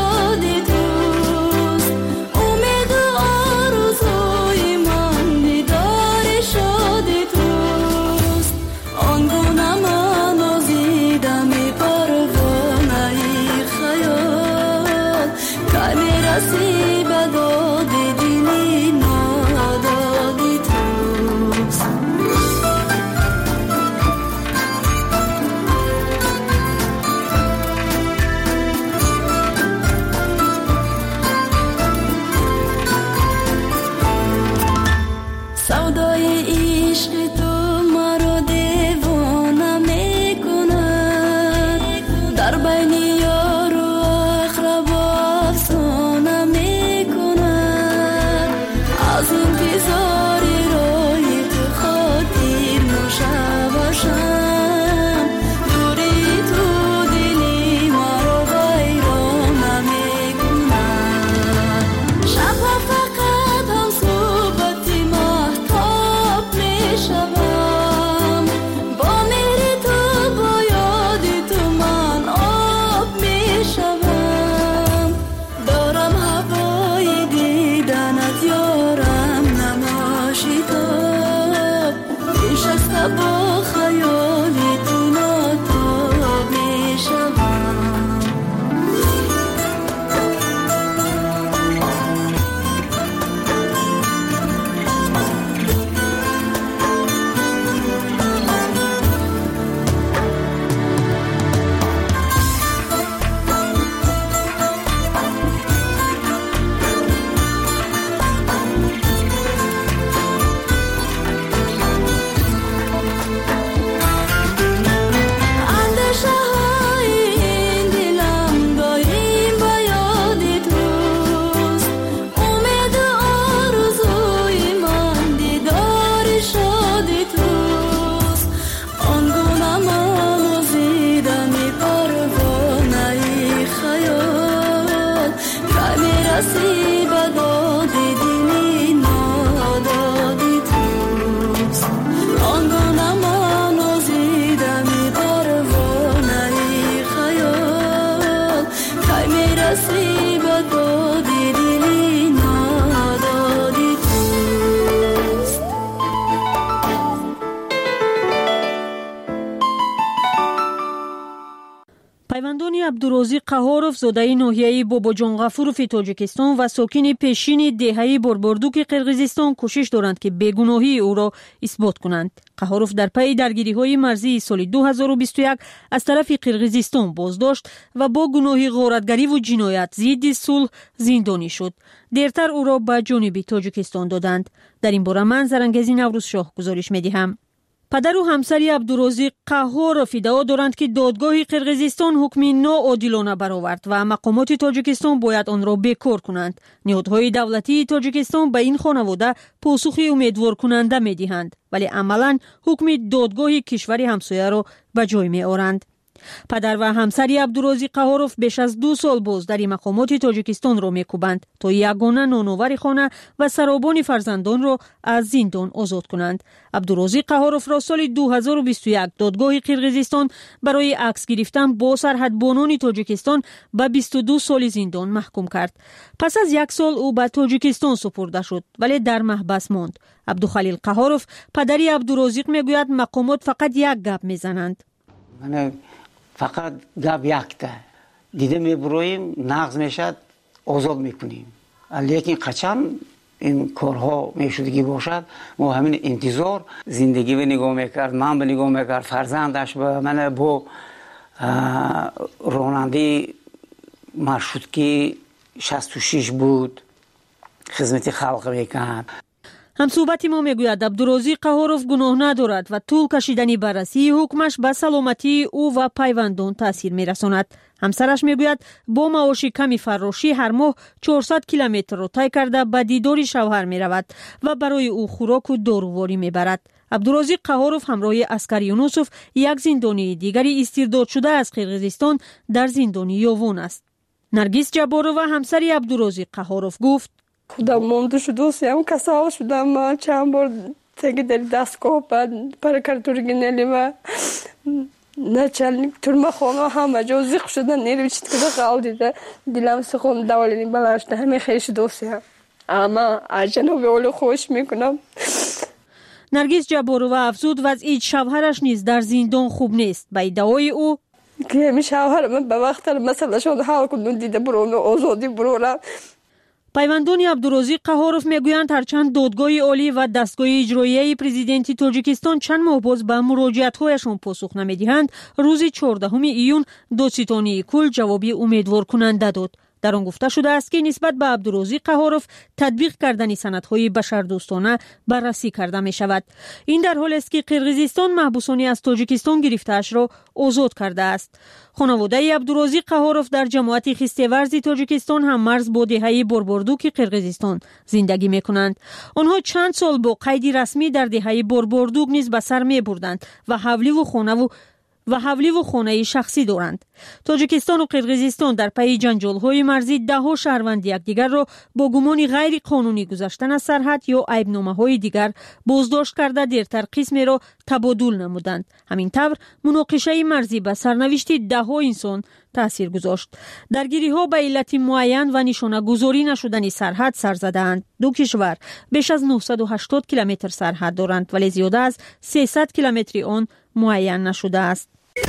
пайвандони абдурозиқ қаҳоров зодаи ноҳияи бобоҷонғафурови тоҷикистон ва сокини пешини деҳаи борбордуки қирғизистон кӯшиш доранд ки бегуноҳии ӯро исбот кунанд. қаҳоров дар пайи даргириҳои марзии соли ду ҳазору бисту як аз тарафи қирғизистон боздошт ва бо гуноҳи ғоратгариву ҷиноят зидди сулҳ зиндонӣ шуд. дертар ӯро ба ҷониби тоҷикистон доданд. дар ин бора ман Зарангези Наврӯзшоҳ гузориш медиҳам. падару ҳамсари Абдурозиқ Қаҳоров иддао доранд ки додгоҳи Қирғизистон ҳукми ноодилона баровард ва мақомоти Тоҷикистон бояд онро бекор кунанд. Ниҳодҳои давлатии Тоҷикистон ба ин хонавода посухи умедворкунанда медиҳанд, вале амалан ҳукми додгоҳи кишвари ҳамсояро ба ҷой меоранд. падар ва ҳамсари Абдурозиқ Қаҳоров беш аз ду сол боздари мақомоти Тоҷикистонро мекӯбанд то ягона ноновари хона ва саробони фарзандонро аз зиндон озод кунанд. Абдурозиқ Қаҳоровро соли ду ҳазору бисту як додгоҳи Қирғизистон барои акс гирифтан бо сарҳадбонони Тоҷикистон ба бисту ду соли зиндон маҳкум кард. пас аз як сол ӯ ба Тоҷикистон супурда шуд, вале дар маҳбас монд. Абдухалил Қаҳоров, падари Абдурозиқ, мегӯяд мақомот фақат як гап мезананд. фақат гап якта дида мебуроим, нағз мешад, озод мекунем. лекин қачан ин корҳо мешудагӣ бошад, мо ҳамин интизор зиндагӣ ба нигоҳ мекард, ман ба нигоҳ мекард, фарзандаш ба мана бо ронандаи маршрутки шасту шиш буд, хизмати халқ мекард. ҳамсӯҳбати мо мегӯяд Абдурозиқ Қаҳоров гуноҳ надорад ва тӯл кашидани баррасии ҳукмаш ба саломатии ӯ ва пайвандон таъсир мерасонад. ҳамсараш мегӯяд бо маоши ками фаррошӣ ҳар моҳ чорсад километрро тай карда ба дидори шавҳар меравад ва барои ӯ хӯроку доруворӣ мебарад. Абдурозиқ Қаҳоров ҳамроҳи Аскар Юнусов, як зиндонии дигари истирдодшуда аз Қирғизистон, дар зиндони Ёвон аст. Наргиз Ҷабборова, ҳамсари Абдурозиқ Қаҳоров, гуфт: худам монду шудусям, касал шудам, чанд бор теги дар дастгоҳ ба прокуратураги нелива начальник турмахона ҳама ҷо зиқ шуда нервичит куда қал дида дилам сухон даволини баланд шуда ҳамин хеле шудусям. ама аз ҷаноби оли хоҳиш мекунам. Наргиз Ҷабборова афзуд вазъи шавҳараш низ дар зиндон хуб нест. Ба иддаои ӯ ки ҳамин шавҳарам ба вақтар масъалашон ҳал кунам, дида бурона озодӣ бурона. пайвандони Абдурозиқ Қаҳоров мегӯянд ҳарчанд додгоҳи олӣ ва дастгоҳи иҷроияи президенти Тоҷикистон чанд моҳ боз ба муроҷиатҳояшон посух намедиҳанд, рӯзи чордаҳуми июн Додситонии Кул ҷавоби умедворкунанда дод. дар он гуфта шудааст ки нисбат ба Абдурозиқ Қаҳоров татбиқ кардани санадҳои башардӯстона баррасӣ карда мешавад. ин дар ҳолест ки Қирғизистон маҳбусони аз Тоҷикистон гирифтаашро озод кардааст. хонаводаи Абдурозиқ Қаҳоров дар ҷамоати хистеварзи Тоҷикистон ҳам марз бо деҳаи борбордуки Қирғизистон зиндагӣ мекунанд. онҳо чанд сол бо қайди расмӣ дар деҳаи борбордук низ ба сар мебурданд ва ҳавливу хонаву ва ҳавливу хонаи шахсӣ доранд. Тоҷикистону Қирғизистон дар пайи ҷанҷолҳои марзӣ даҳо шаҳрванди якдигарро бо гумони ғайриқонунӣ гузаштан аз сарҳад ё айбномаҳои дигар боздошт карда дертар қисмеро табодул намуданд. ҳамин тавр муноқишаи марзӣ ба сарнавишти даҳо инсон таъсир гузошт. даргириҳо ба иллати муайян ва нишонагузорӣ нашудани сарҳад сар задаанд. ду кишвар беш аз нӯҳсаду ҳаштод километр сарҳад доранд, вале зиёда аз сесад километри он муайян нашудааст.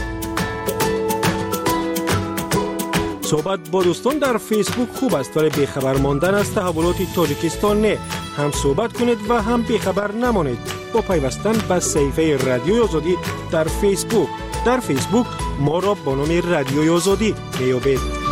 صحبت با دوستان در فیسبوک خوب است ولی بیخبر ماندن از تحولات تاجیکستان نه. هم صحبت کنید و هم بیخبر نمانید با پیوستن به صفحه رادیوی آزادی در فیسبوک. در فیسبوک ما را با نام رادیوی آزادی میابید.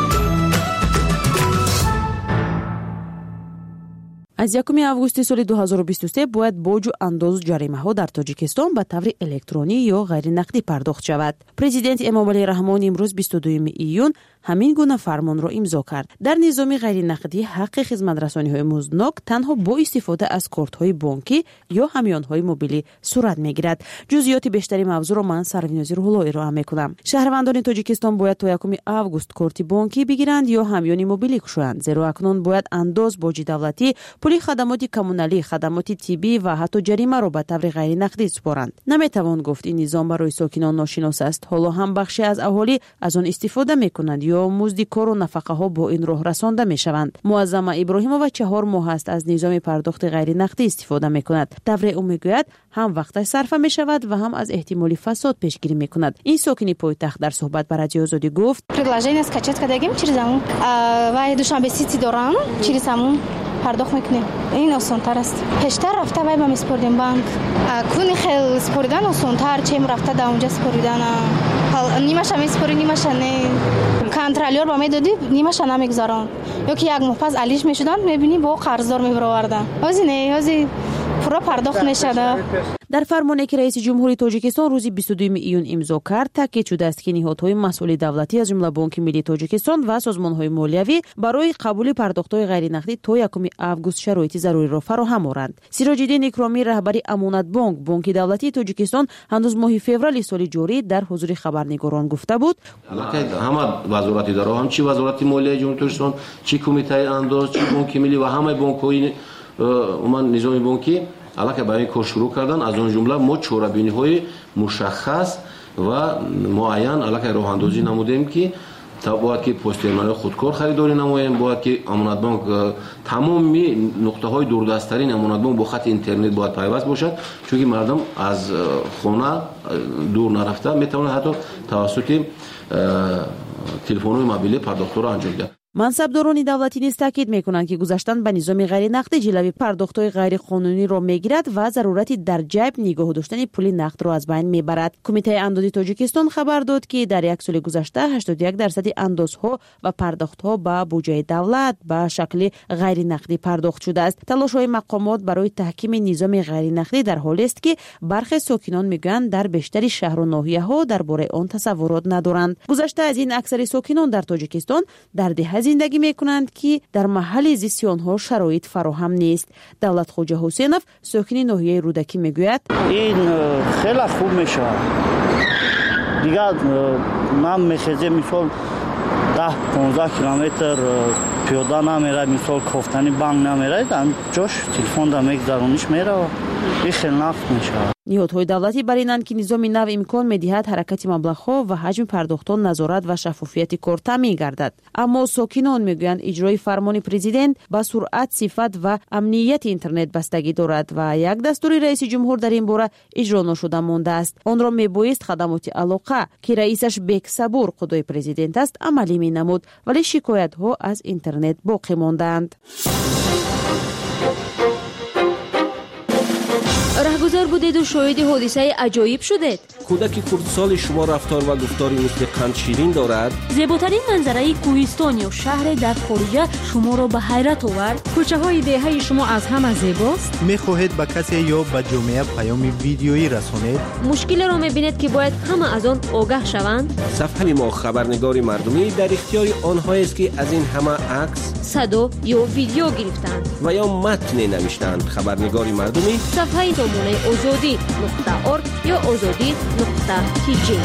از یکم августи соли ду ҳазору бисту се бояд боҷу андозу ҷаримаҳо дар Тоҷикистон ба таври электронӣ ё ғайринақдӣ пардохт шавад. Президент Эмомалӣ Раҳмон имрӯз бисту дуюми июн ҳамин гуна фармонро имзо кард. дар низоми ғайринақдӣ ҳаққи хизматрасониҳои музнок танҳо бо истифода аз кортҳои бонкӣ ё ҳамёнҳои мобилӣ сурат мегирад. ҷузъиёти бештари мавзӯъро ман Сарвинози Рӯҳулло ироа мекунам. шаҳрвандони Тоҷикистон бояд то якуми август корти бонкӣ бигиранд ё ҳамёни мобилӣ кушоянд, зеро акнун бояд андоз, боҷи давлатӣ, пули хадамоти коммуналӣ, хадамоти тиббӣ ва ҳатто ҷаримаро ба таври ғайринақдӣ супоранд. Наметавон гуфт ин низом барои сокинон ношинос аст. ҳоло ҳам бахше аз аҳолӣ аз он истифода мекунанд ё یا مزد کار و نفقه ها با این راه رسانده می شوند. معظمه ابراهیمова چهار ماه است از نظام پرداخت غیر نقدی استفاده می کند. تفریح او می گوید هم وقتش صرفه می شود و هم از احتمالی فساد پیشگیری می کند. این ساکن پایتخت در صحبت با رادیو آزادی گفت: предложение скачать кадагим через амун ва душанбе сити дорам через амун пардохт мекунем. این осонтар аст. пештар рафта вай ба миспордем банк. куни хел споридан осонтар, чем рафта да унҷа споридан. нимаша миспори, нимаша не. контролёр ба медоди, нимаша намегзарон. ё ки як моҳ пас алиш мешудан, мебини бо қарздор мебаровардан. ҳози не, ҳози пура пардохт мешада. در فرمانی که رئیس جمهوری تاجیکستان روز بیست و دوم ایون امضا کرد، تاکید شده است که نهادهای مسئول دولتی از جمله بانک ملی تاجیکستان و سازمان‌های مالیوی برای قبول پرداخت‌های غیر نقدی تا یکم آگوست شرایط ضروری را فراهم آورند. سیراج‌الدین اکرامی رهبری امانت بانک بانک دولتی تاجیکستان هنوز ماه فوریه سال جاری در حضور خبرنگاران گفته بود: همه وزارت اداره هم چی وزارت مالیه جمهوری تاجیکستان، چی کمیته انداز، چی بانک ملی و همه بانک‌های عموم نظام بانکی علاقه به این کار شروع کردن. از اون جمله ما چاره‌بینی‌های مشخص و معین علاقه راه اندازی نمودیم که تا باید که پست‌ترمینال خودکار خریداری نماییم، باید که امانت بانک تمام نقطه‌های دوردست‌ترین امانت بانک با خط اینترنت باید پیوست باشد، چون که مردم از خانه دور نرفته میتونه حتی توسط تلفن‌های موبیل پرداخت را انجام دهد. منصبداران دولتی نیز تاکید میکنند که گذاشتن به نظام غیر نقدی جلوی پرداخت‌های غیر قانونی را میگیرد و ضرورتی در جیب نگاه داشتن پول نقد را از بین میبرد. کمیته اندازی تاجیکستان خبر داد که در یک سال گذشته هشتاد و یک درصد اندازها و پرداخت‌ها به بودجه دولت به شکل غیر نقدی پرداخت شده است. تلاش‌های مقامات برای تحکیم نظام غیر نقدی در حالی است که برخی ساکنان میگویند در بیشتر شهر و ناحیه‌ها درباره آن تصورات ندارند. گذشته از این اکثر ساکنان در تاجیکستان در ده زندگی میکنند که در محل زیست آنها شرایط فراهم نیست. دولت خوجه حسینов ساکن ناحیه رودکی میگوید: این خیلی خوب میشه. دیگه من میخوام مثال ده پانزده کیلومتر پیاده نمیره، مثال کافتنی بانک نمیره، جاش تلفن دا میگذرونیش میره و این خیلی نفت میشه. نهادهای دولتی برینند که نظام نو امکان میدهد حرکت مبلغ‌ها و حجم پرداختان نظارت و شفافیت کار تامین گردد. اما ساکنان میگویند اجرای فرمان پرزیدنت با سرعت، صفت و امنیت اینترنت بستگی دارد و یک دستور رئیس جمهور در این باره اجرا نشده مانده است. آن را میبایست خدمات علاقه که رئیسش بیک صبور قدوی پرزیدنت است عملی مینمود، ولی شکایت‌ها از اینترنت باقی ماندند. رهگذر بودید و شاهد حادثه عجایب شدید. کودک کردسال شما رفتار و گفتاری مثل قند شیرین دارد. زیباترین منظره کوهستان یا شهر در خارج شما را به حیرت آورد. کوچه های دهه شما از همه زیباست. میخواهید به کسی یا به جامعه پیام ویدیویی رسانید؟ مشکل را میبینید که باید همه از آن آگاه شوند. صفحه ما خبرنگاری مردمی در اختیار آنهایی است که از این همه عکس، صدا یا ویدیو گرفتند و یا متن نوشتند. خبرنگاری مردمی صفحه سامانه آزادی نقطه ارگ یا آزادی نقطه تی جی.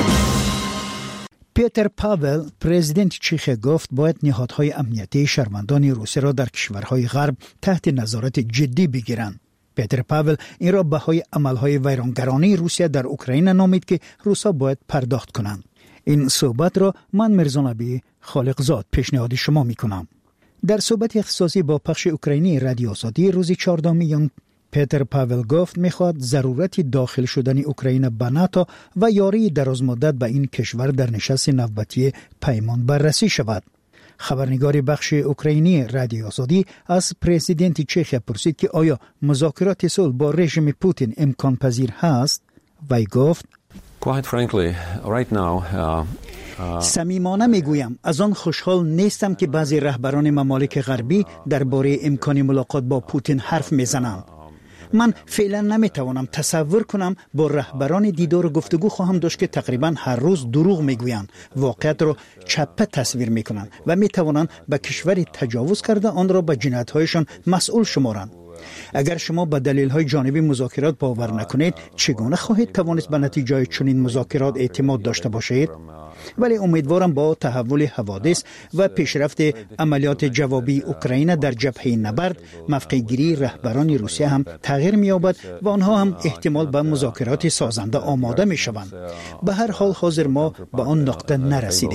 پیتر پاول پرزیدنت چیخ گفت باید نهادهای امنیتی شهروندان روسیه را در کشورهای غرب تحت نظارت جدی بگیرند. پیتر پاول این را بهای عملهای ویرانگرانه روسیه در اوکراین نامید که روسا باید پرداخت کنند. این صحبت را من مرزانبی خالقزاد پیشنهاد شما می کنم. در صحبت اختصاصی با پخش اوکراینی رادیو آزادی روز چهاردهم ایون پیتر پاول گفت میخواد ضرورت داخل شدن اوکراین به ناتو و یاری درازمدت به این کشور در نشست نوبتی پیمان بررسی شود. خبرنگار بخش اوکراینی رادیو آزادی از پرزیدنت چخ پرسید که آیا مذاکرات صلح با رژیم پوتین امکان پذیر هست؟ وی گفت: Quite frankly, right now, uh, صمیمانه میگویم از آن خوشحال نیستم که بعضی رهبران ممالک غربی درباره امکان ملاقات با پوتین حرف میزنند. من فعلا نمیتوانم تصور کنم با رهبران دیدار گفتگو خواهم داشت که تقریبا هر روز دروغ میگویند، واقعیت را چپه تصویر میکنند و میتوانند به کشوری تجاوز کرده آن را به جنایت‌هایشان مسئول شمارند. اگر شما به دلیل‌های جانبی مذاکرات باور نکنید، چگونه خواهید توانست به نتیجه چنین مذاکرات اعتماد داشته باشید؟ ولی امیدوارم با تحول حوادث و پیشرفت عملیات جوابی اوکراین در جبهه نبرد، موقع‌گیری رهبران روسیه هم تغییر می‌یابد و آنها هم احتمال به مذاکرات سازنده آماده می‌شوند. به هر حال حاضر ما به آن نقطه نرسیدیم.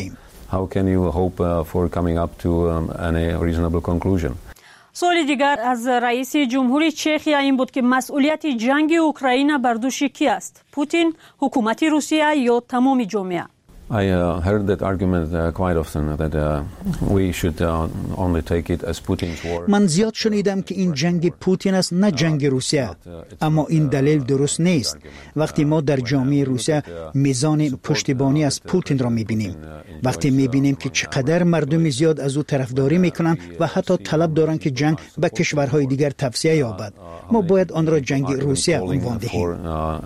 how can you hope uh, for coming up to um, any reasonable conclusion? سوال دیگر از رئیس جمهوری چخیا این بود که مسئولیت جنگ اوکراین بر دوش کی است؟ پوتین، حکومت روسیه یا تمام جامعه؟ I uh, heard that argument uh, quite often that uh, we should uh, only take it as Putin's war. من زیاد شنیدم که این جنگ پوتین است نه جنگ روسیه، اما این دلیل درست نیست. وقتی ما در جامعه روسیه میزان پشتیبانی از پوتین را میبینیم، وقتی میبینیم که چقدر مردم زیاد از او طرفداری میکنند و حتی طلب دارند که جنگ به کشورهای دیگر توسعه یابد، ما باید آن را جنگ روسیه عنوان دهیم.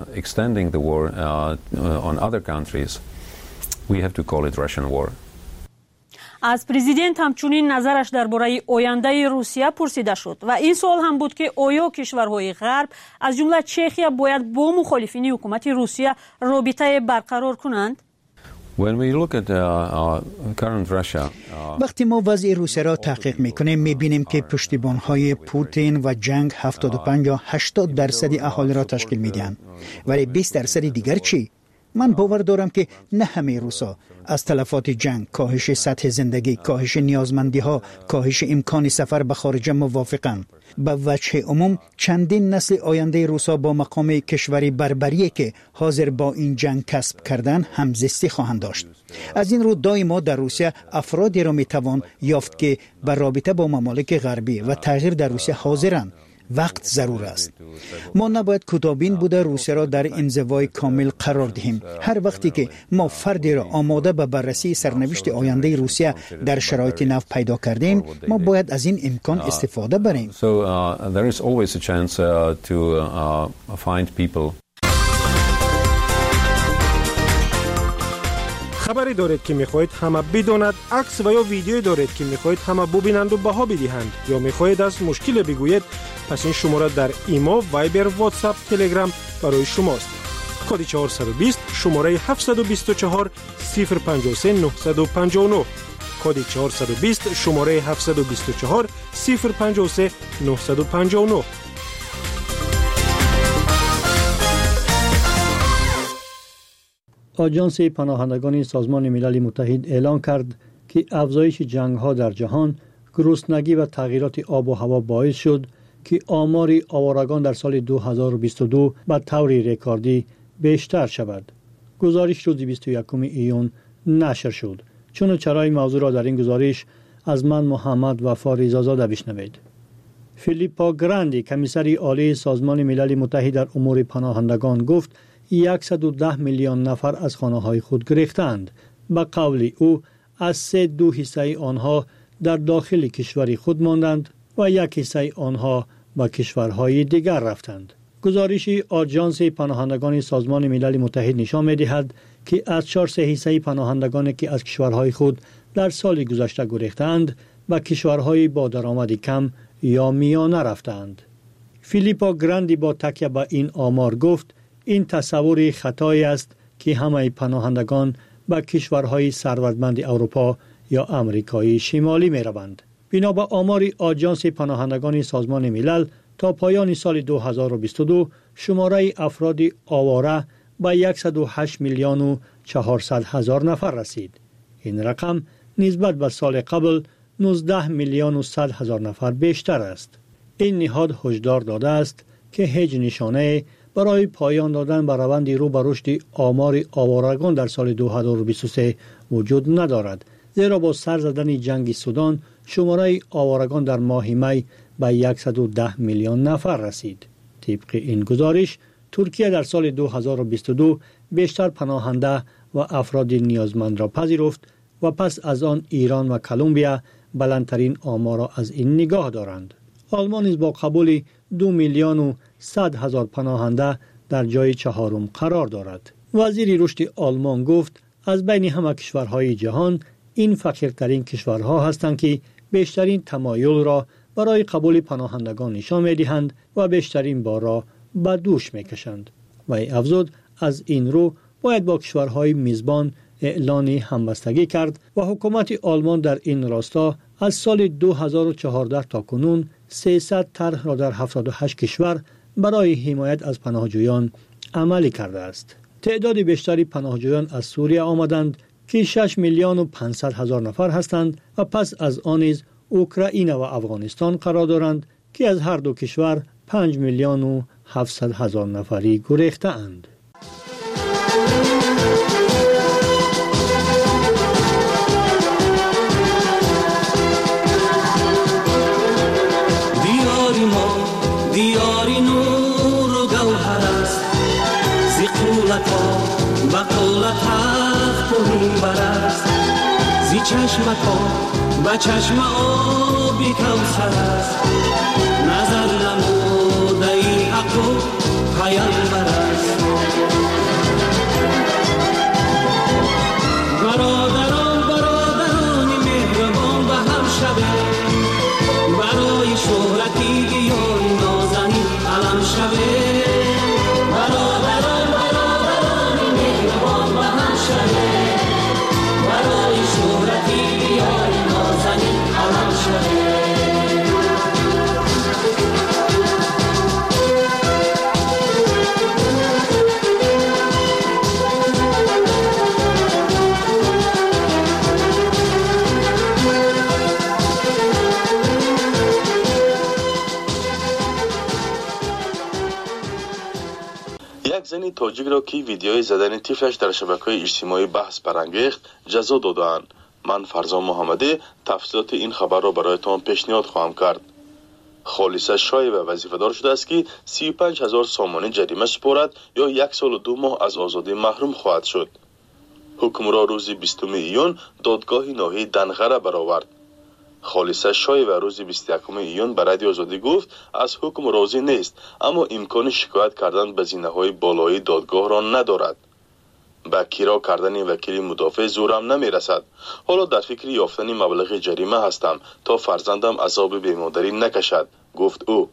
We have to call it Russian war. از پرزیدنت همچنین نظرش درباره آینده روسیه پرسیده شد و این سوال هم بود که آیا کشورهای غرب از جمله چخیا باید با مخالفین حکومت روسیه رابطه برقرار کنند؟ When we look at uh, uh, current Russia, uh, وقتی ما وضع روسیه را تحقیق میکنیم میبینیم که پشتیبان‌های پوتین و جنگ هفتاد و پنج تا هشتاد درصد اهالی را تشکیل میدهند، ولی بیست درصد دیگر چی؟ من باور دارم که نه همه روسا از تلفات جنگ، کاهش سطح زندگی، کاهش نیازمندی ها، کاهش امکان سفر به خارج موافقند. به وجه عموم چندین نسل آینده روسا با مقام کشوری بربری که حاضر با این جنگ کسب کردن همزیستی خواهند داشت. از این رو دائما در روسیه افرادی را میتوان یافت که به رابطه با ممالک غربی و تغییر در روسیه حاضرند. وقت ضرور است. ما نباید کوتاه‌بین بوده روسیه را در انزوای کامل قرار دهیم. هر وقتی که ما فردی را آماده به بررسی سرنوشت آینده روسیه در شرایط نو پیدا کردیم، ما باید از این امکان استفاده بریم. So uh, there is always a chance uh, to uh, find people. خبری دارید که میخواهید همه بداند، عکس و یا ویدیویی دارید که میخواهید همه ببینند و بها بدهند، یا میخواهید از مشکل بگویید، پس این شماره در ایمو، وایبر، واتساپ، تلگرام برای شماست. کد چهارصد و بیست شماره هفتصد و بیست و چهار صفر پنجاه و سه نهصد و پنجاه و نه. کد چهارصد و بیست شماره هفتصد و بیست و چهار صفر پنجاه و سه نهصد و پنجاه و نه. آژانس پناهندگان سازمان ملل متحد اعلام کرد که افزایش جنگ‌ها در جهان، گرسنگی و تغییرات آب و هوا باعث شد که آمار آوارگان در سال دو هزار و بیست و دو به طور رکوردی بیشتر شود. گزارش روز بیست و یکم ایون نشر شد. چون چرای موضوع را در این گزارش از من محمد وفا رضازاده بشنوید. فیلیپا گراندی، کمیسر عالی سازمان ملل متحد در امور پناهندگان گفت صد و ده میلیون نفر از خانه‌های خود گریختند. به قول او از سه دو حصه آنها در داخل کشور خود ماندند و یک حصه آنها به کشورهای دیگر رفتند. گزارش آژانس پناهندگان سازمان ملل متحد نشان می‌دهد که از چهار سه حصه پناهندگانی که از کشورهای خود در سال گذشته گریختند به کشورهای با درآمد کم یا میانه رفتند. فیلیپا گراندی با تکیه به این آمار گفت این تصور خطایی است که همه پناهندگان به کشورهای ثروتمند اروپا یا آمریکای شمالی می روند. بنا به آمار آژانس پناهندگان سازمان ملل تا پایان سال دو هزار و بیست و دو شماره افراد آواره به صد و هشت میلیون و چهارصد هزار نفر رسید. این رقم نسبت به سال قبل نوزده میلیون و صد هزار نفر بیشتر است. این نهاد هشدار داده است که هیچ نشانه برای پایان دادن به روند رو به رشد آمار آوارگان در سال دو هزار و بیست و سه وجود ندارد، زیرا با سر زدن جنگ سودان شماره آوارگان در ماه می به صد و ده میلیون نفر رسید. طبق این گزارش ترکیه در سال دو هزار و بیست و دو بیشتر پناهنده و افراد نیازمند را پذیرفت و پس از آن ایران و کلمبیا بلندترین آمار را از این نگاه دارند. آلمان نیز با قبول دو میلیون و صد هزار پناهنده در جای چهارم قرار دارد. وزیر رشد آلمان گفت از بین همه کشورهای جهان این فقیرترین کشورها هستند که بیشترین تمایل را برای قبول پناهندگان نشان می‌دهند و بیشترین بار را به دوش می‌کشند. و افزود از این رو باید با کشورهای میزبان اعلان همبستگی کرد و حکومت آلمان در این راستا از سال دو هزار و چهارده تا کنون سیصد طرح را در هفتاد و هشت کشور برای حمایت از پناهجویان عملی کرده است. تعداد بیشتری پناهجویان از سوریه آمدند که شش میلیون و پانصد هزار نفر هستند و پس از آن نیز اوکراین و افغانستان قرار دارند که از هر دو کشور پنج میلیون و هفتصد هزار نفری گریخته اند. دیاری ما دیاری نور و گوهر است زی قولت ها بقولت حق و منبر است زی چشمت ها به چشم آبی کوثر است نظر نموده ای حق و پیامبر است برادران برادرانی مهربان به هم شوید برای شهرتی دیاری نازنین علم شوید برادران برادرانی مهربان به هم شوید برای شهرتی دیاری نازنین علم شوید یک زن تاجیک را که ویدیوی زدن طفلش در شبکه‌های اجتماعی بحث برانگیخت جزا دادند. من فرزان محمدی تفصیلات این خبر را برایتان پیشنهاد خواهم کرد. خالصه شایعه و وظیفه‌دار شده است که سی و پنج هزار سامانه جریمه سپارد یا یک سال و دو ماه از آزادی محروم خواهد شد. حکم را روز بیستم ایون دادگاه ناحیه دنغره برآورد. خالصه شایعه و روز بیست و یکم ایون به رادیو آزادی گفت از حکم راضی نیست اما امکان شکایت کردن به زینه‌های بالایی دادگاه را ندارد. با کیرا کردن وکیل مدافع زورم نمی رسد. حالا در فکر یافتن مبلغ جریمه هستم تا فرزندم عذاب بیمادری نکشد، گفت او.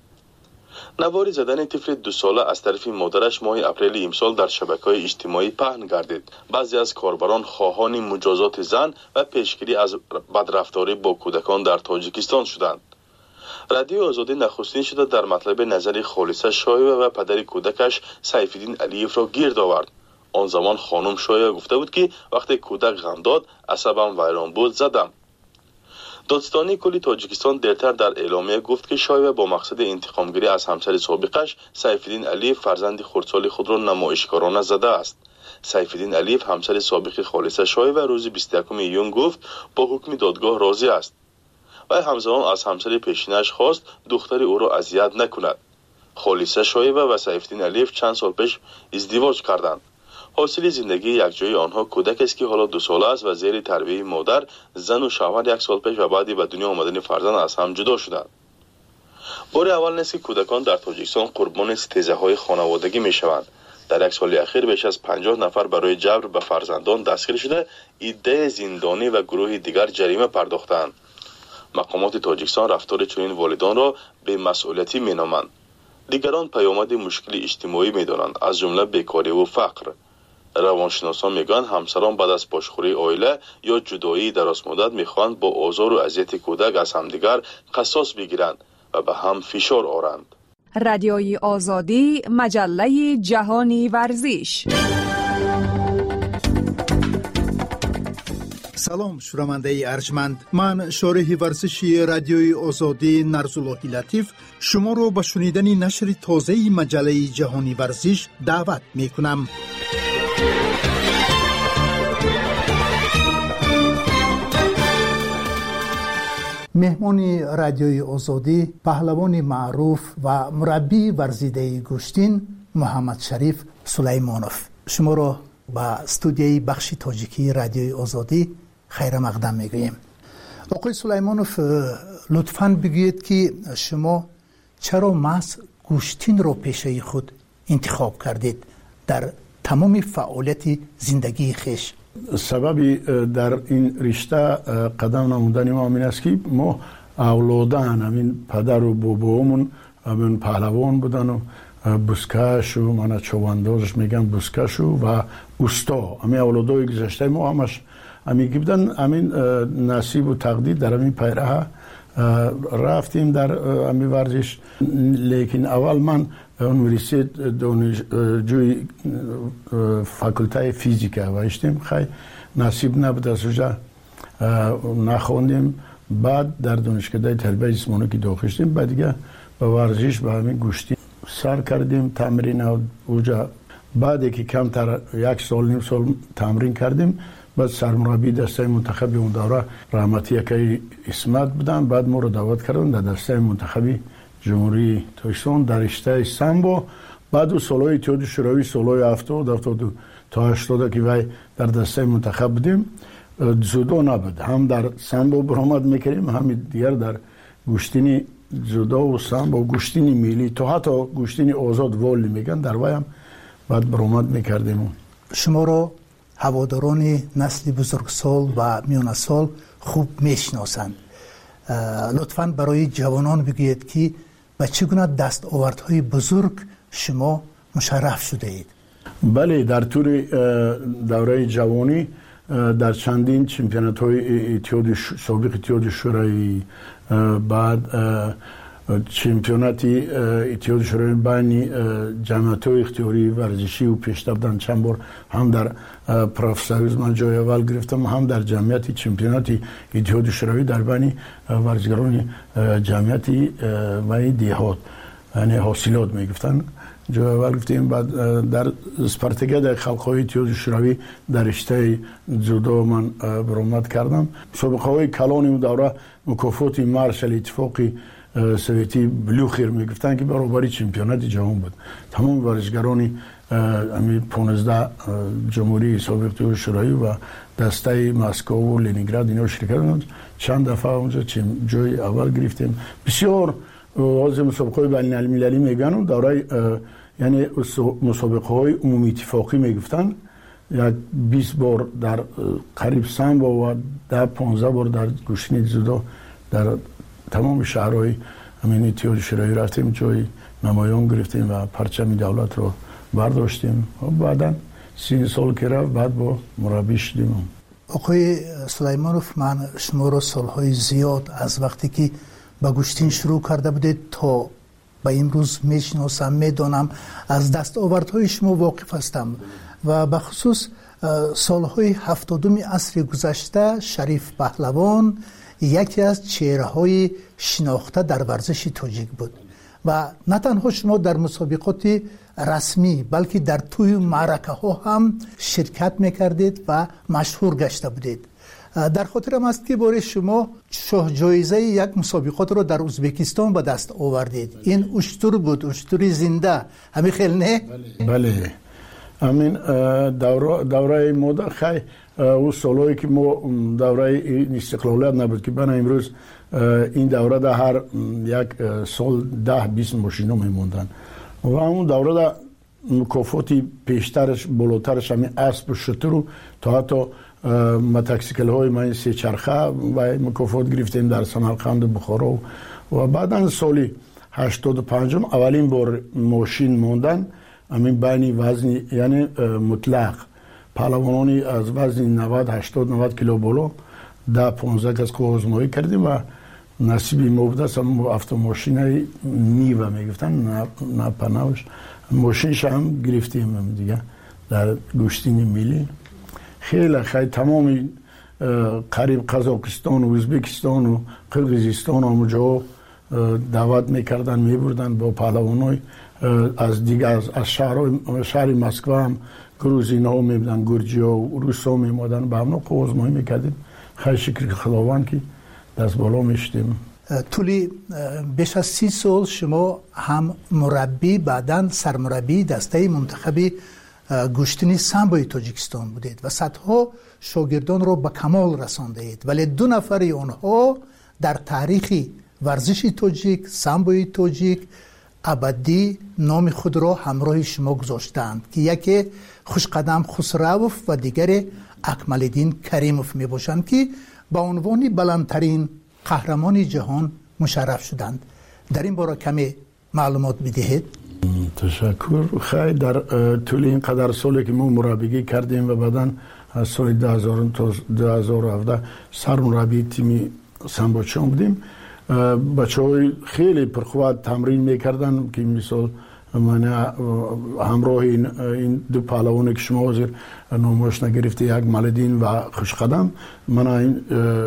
نواری زدن طفل دو ساله از طرف مادرش ماه اپریل امسال در شبکه‌های اجتماعی پهن گردید. بعضی از کاربران خواهان مجازات زن و پیشگیری از بدرفتاری با کودکان در تاجیکستان شدند. رادیو آزادی نخستین شده در مطلب نظر خالصه شایعه و پدر کودکش سیفالدین علیف را گرد آورد. آن زمان خانم شایعه گفته بود که وقتی کودک غم داد عصبم ویران بود زدم. دادستانی کلی تاجیکستان دیرتر در اعلامیه گفت که شایعه با مقصد انتقامگیری از همسر سابقش سیفالدین علیف فرزند خردسال خود را نمایشکارانه زده است. سیفالدین علیف همسر سابق خالصه شایعه و روز بیست و یکم ایون گفت با حکم دادگاه راضی است. و همزمان از همسر پیشینش خواست دختر او را اذیت نکند. خالصه شایعه و سیفالدین علیف چند سال پیش ازدواج کردند. حاصل زندگی یکجایی آنها کودک است که حالا دو ساله است و زیر تربیت مادر، زن و شوهر یک سال پیش و بعدی به دنیا آمدن فرزند از هم جدا شدند. بار اول نیست که کودکان در تاجیکستان قربان ستیزه‌های خانوادگی می‌شوند. در یک سال اخیر بیش از پنجاه نفر برای جبر به فرزندان دستگیر شده، عده زندانی و گروه دیگر جریمه پرداختند. مقامات تاجیکستان رفتار چنین والدان را بی‌مسئولیتی می‌نامند. دیگران پیامد مشکل اجتماعی می‌دانند، از جمله بیکاری و فقر. روانشناسان میگن همسران بعد از پاشخوری عائله یا جدایی دراز مدت میخواهند با آزار و اذیت کودک از همدیگر قصاص بگیرند و به هم فشار آورند. رادیوی آزادی، مجله جهانی ورزش. سلام شنونده ارجمند، من شارح ورزشی رادیوی آزادی نرزاللهی لطیف شما رو به شنیدن نشر تازه مجله جهانی ورزش دعوت می کنم. مهمان رادیوی آزادی پهلوان معروف و مربی ورزیده گشتین محمد شریف سلیمانوف شما را به استودیوی بخش تاجیکی رادیوی آزادی خیر مقدم میگوییم. آقای سلیمانوف لطفاً بگویید که شما چرا محض گوشتین را پیشه خود انتخاب کردید در تمام فعالیت زندگی خیش؟ سببی در این رشته قدم نمودن ما این است که ما اولادان همین پدر و بابامون همین پهلوان بودن و بسکش و من چواندازش میگم بسکش و اوستا همین اولادای گذشته ما همش همین بودن. همین نصیب و تقدیر در همین پیراه رفتیم در همین ورزش. لیکن اول من یونیورسیته دانشجوی فاکولته فیزیک و اشتیم خیلی نصیب نبود از اونجا نخوندیم. بعد در دانشکده تربیت جسمانی که داخل شدیم بعد دیگه با ورزش به همین گوشتی سر کردیم تمرین اونجا. بعد که کمتر یک سال نیم سال تمرین کردیم بعد سرمربی دسته منتخب اون دوره رحمتی یکی اسمت بودن. بعد ما رو دعوت کردن در دسته منتخبی جمهوری تاجیکستان در رشته سامبو. بعد او سالهای اتحاد شوروی سالهای هفتاد هفتاد تا هشتاد که وای در دسته منتخب بودیم جودو نبود. هم در سامبو برآمد میکردیم هم دیگر در گوشتینی جودو و سامبو گوشتینی ملی تا حتی گوشتینی آزاد والی میگن در وای هم بعد برآمد میکردیم. شما رو هواداران نسل بزرگسال و میانه سال خوب میشناسند. لطفاً برای جوانان بگویید که به چگونه دستاوردهای بزرگ شما مشرف شده اید. بله در طول دوره جوانی در چندین چمپیونات های اتحاد سابق اتحاد شوروی بعد چمپیوناتی اتحاد شوروی بین جمعیت های اختیاری ورزشی و پیشرفت بودن. چند بار هم در پروفسوریز من جای اول گرفتم هم در جمعیت چمپیوناتی اتحاد شوروی در بین ورزشکاران جمعیتی و دیهات یعنی حاصلات میگفتن جای اول گفتیم. بعد در اسپارتاکیاد خلق‌های اتحاد شوروی در رشته جودو من برآمد کردم. سابقه های کلان اون دوره مکافات مارشال اتفاقی سویتی بلوخیر میگفتن که برابری چمپیونات جهان بود. تمام ورزشکارانی امی پانزده جمهوری سابق شوروی و دسته مسکو و لنینگراد اینا شرکت کردند. چند دفعه اونجا جای اول گرفتیم. بسیار از مسابقه بین المللی میگن دوره یعنی مسابقه های عمومی اتفاقی میگفتن یک بیست بار در قریب سامبو و ده پانزده بار در گوشتینی جودو در تمام شهرهای همین اتحاد شوروی رفتیم جای نمایان گرفتیم و پرچم دولت رو برداشتیم. و بعدا سی سال که رفت بعد با مربی شدیم. آقای سلیمانوف من شما رو سالهای زیاد از وقتی که با گوشتین شروع کرده بودید تا به امروز میشناسم میدانم از دستاوردهای شما واقف هستم و به خصوص سالهای هفتادم عصر گذشته شریف پهلوان یکی از چهره‌های شناخته در ورزش تاجیک بود و نه تنها شما در مسابقات رسمی بلکه در توی معرکه ها هم شرکت میکردید و مشهور گشته بودید. در خاطرم است که باره شما شاه جایزه یک مسابقات رو در ازبکستان به دست آوردید. این اشتر بود، اشتری زنده. همین خیلی نه؟ بله. همین دوره دوره مدر خیلی او سالایی که ما دوره استقلالیت نبود که بنا امروز این دوره در هر یک سال ده بیست ماشینا میموندن و اون دوره در مکافاتی پیشترش بالاترش همین اسب و شتر و تا حتی متکسیکل های من سه چرخه و مکافات گرفتیم در سمرقند بخارا و بعدا سالی هشتاد و پنجم اولین بار ماشین موندن همین بین وزن یعنی مطلق پهلوانانی از وزن نود هشتاد نود کیلو بالا ده پانزده کس که آزمایی کردیم و نصیبی ما بوده است. هم افتا ماشین نیوه میگفتن نه پناهش ماشینش هم گرفتیم دیگه در گوشتین ملی. خیلی خیلی تمامی قریب قزاقستان و ازبکستان و قرقیزستان هم جا دعوت میکردن میبردن با پهلوانای از دیگه از, از شهر شهر مسکو هم گروزین ها میبودن گرجی ها و روس ها میمادن به همنا آزمایی میکردیم. خیلی شکر خداوند که دست بالا میشتیم. طولی بیش از سی سال شما هم مربی بعداً سرمربی دسته منتخبی گوشتینی سامبوی تاجیکستان بودید و صدها شاگردان رو به کمال رسانده اید، ولی دو نفر آنها در تاریخ ورزش تاجیک سامبوی تاجیک ابدی نام خود را همراه شما گذاشتند که یکی خوشقدم خسروف و دیگر اکمالدین کریموف می باشند که با عنوان بلندترین قهرمان جهان مشرف شدند. در این باره کمی معلومات بدهید. تشکر. خیلی در طول این قدر سالی که ما مربیگی کردیم و بعداً از سال دو هزار تا دو هزار و هفده سرمربی تیم سامبوچان بودیم. بچه های خیلی پرقوت تمرین میکردن که مثال من همراه این, این دو پهلوانی که شما حاضر نامش نگرفته یک مالدین و خوشقدم من این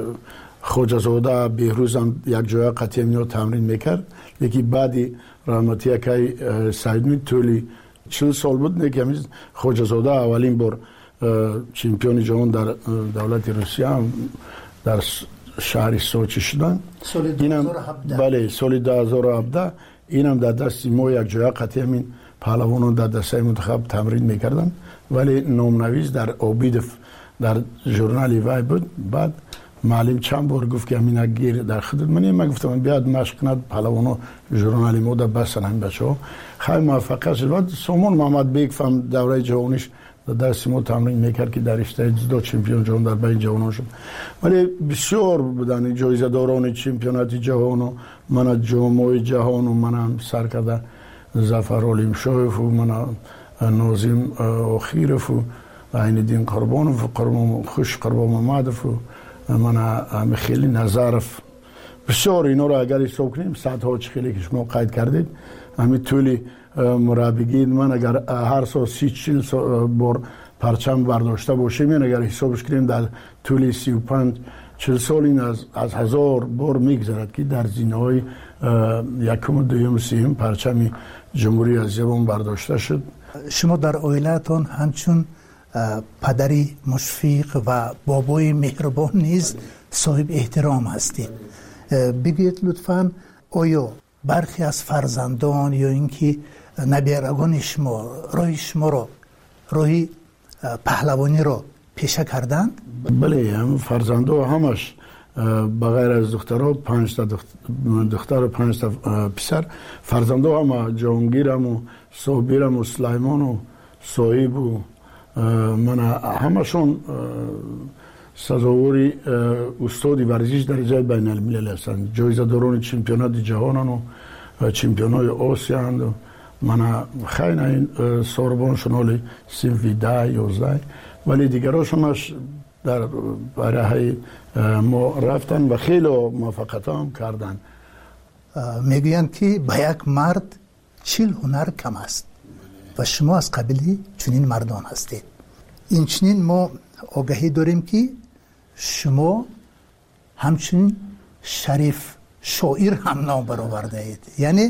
خوجزاده بهروز هم یک جای قطعی امنیات تمرین میکرد یکی بعدی رحمتی که سعیدمی طولی چند سال بود که همیز خوجزاده اولین بار چمپیون جهان در دولت روسیه هم در شهر سوچی شدن سال دو هزار و هفده بله سال دو هزار و هفده اینم در دست ما یک جای قطعی همین پهلوانان در دسته منتخب تمرین میکردن ولی نامنویس در اوبیدف در ژورنال وای بود بعد معلم چند بار گفت که همین گیر در خدمت منی من گفتم بیاد مشق کند پهلوانا ژورنال ما در بسن همین بچه‌ها خیلی موفق شد بعد سامان محمد بیگ فهم دوره جوانیش در دست ما تمرین میکرد که در رشته جودو چمپیون جهان در بین جوانان شد ولی بسیار بودن جایزه داران چمپیونات جهان و من جام جهان و من سر کرده ظفر علیم شایف و من ناظم اخیرف و عین دین قربانوف و قربان خوش قربان محمدف و من خیلی نظرف بسیار اینا رو اگر حساب کنیم صدها خیلی که شما قید کردید همین طولی مربیگی من اگر هر سال سی چل بار پرچم برداشته باشیم این اگر حسابش کنیم در طول سی و پنج چل سال این از, از هزار بار میگذرد که در زینه های یکم و دویم و سیم پرچم جمهوری اسلامی برداشته شد. شما در عائلتان همچون پدری مشفق و بابای مهربان نیز صاحب احترام هستید. بگید لطفاً آیا برخی از فرزندان یا اینکه نبیرگان شما راه شما رو راهی پهلوانی رو پیشه کردند؟ بله هم فرزندا همش بغیر از دخترها پنج تا دختر و پنج تا پسر فرزندا هم جهانگیرم و صابرم و سلیمان و صاحب و من همشون سزاوری استادی ورزش درجه بین الملل هستند جایزه داران چمپیونات جهانن و چمپیونات آسیا اند و من خیلی این سوربان شنالی سیمفی ده یازده ولی دیگراشونش در برای ما رفتن و خیلی موفقیت هم کردن. میگویند که به یک مرد چیل هنر کم است و شما از قبیلی چنین مردان هستید. این چنین ما آگاهی داریم که شما همچنین شریف شاعر هم نام برآورده اید. یعنی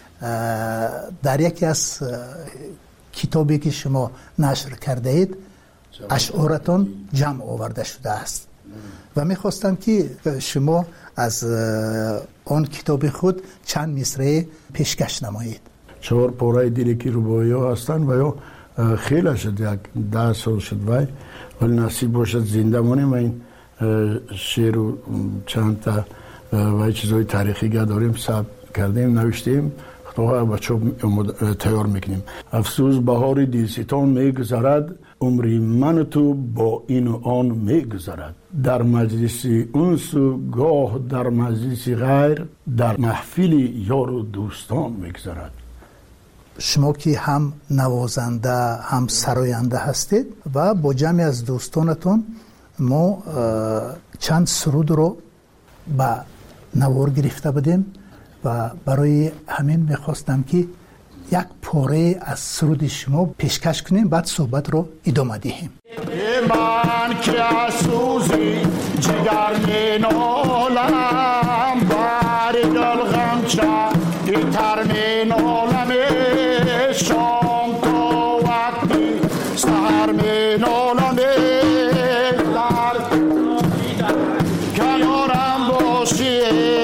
در یکی از کتابی که شما نشر کرده اید اشعارتان جمع آورده شده است و میخواستم که شما از آن کتاب خود چند مصرع پیشکش نمایید. چهار پاره دیگه که رباعی ها هستن و یا خیلی شد یک ده سال شد وای ولی نصیب باشد زنده مانیم و این شعر و چند تا و چیزهای تاریخی که داریم ثبت کردیم نوشتیم خطاها بچه تیار میکنیم. افسوس بهار دیلستان میگذرد عمری من تو با این و آن میگذرد در مجلس انس و گاه در مجلس غیر در محفل یار و دوستان میگذرد. شما که هم نوازنده هم سراینده هستید و با جمعی از دوستانتون ما چند سرود رو با نوار گرفته بودیم و برای همین میخواستم که یک پاره از سرود شما پیشکش کنیم بعد صحبت رو ادامه دهیم. من که از سوزی جگر می نالم بر دل غمچه دیتر می نالم شام تا وقتی سهر می نالم در کنارم باشی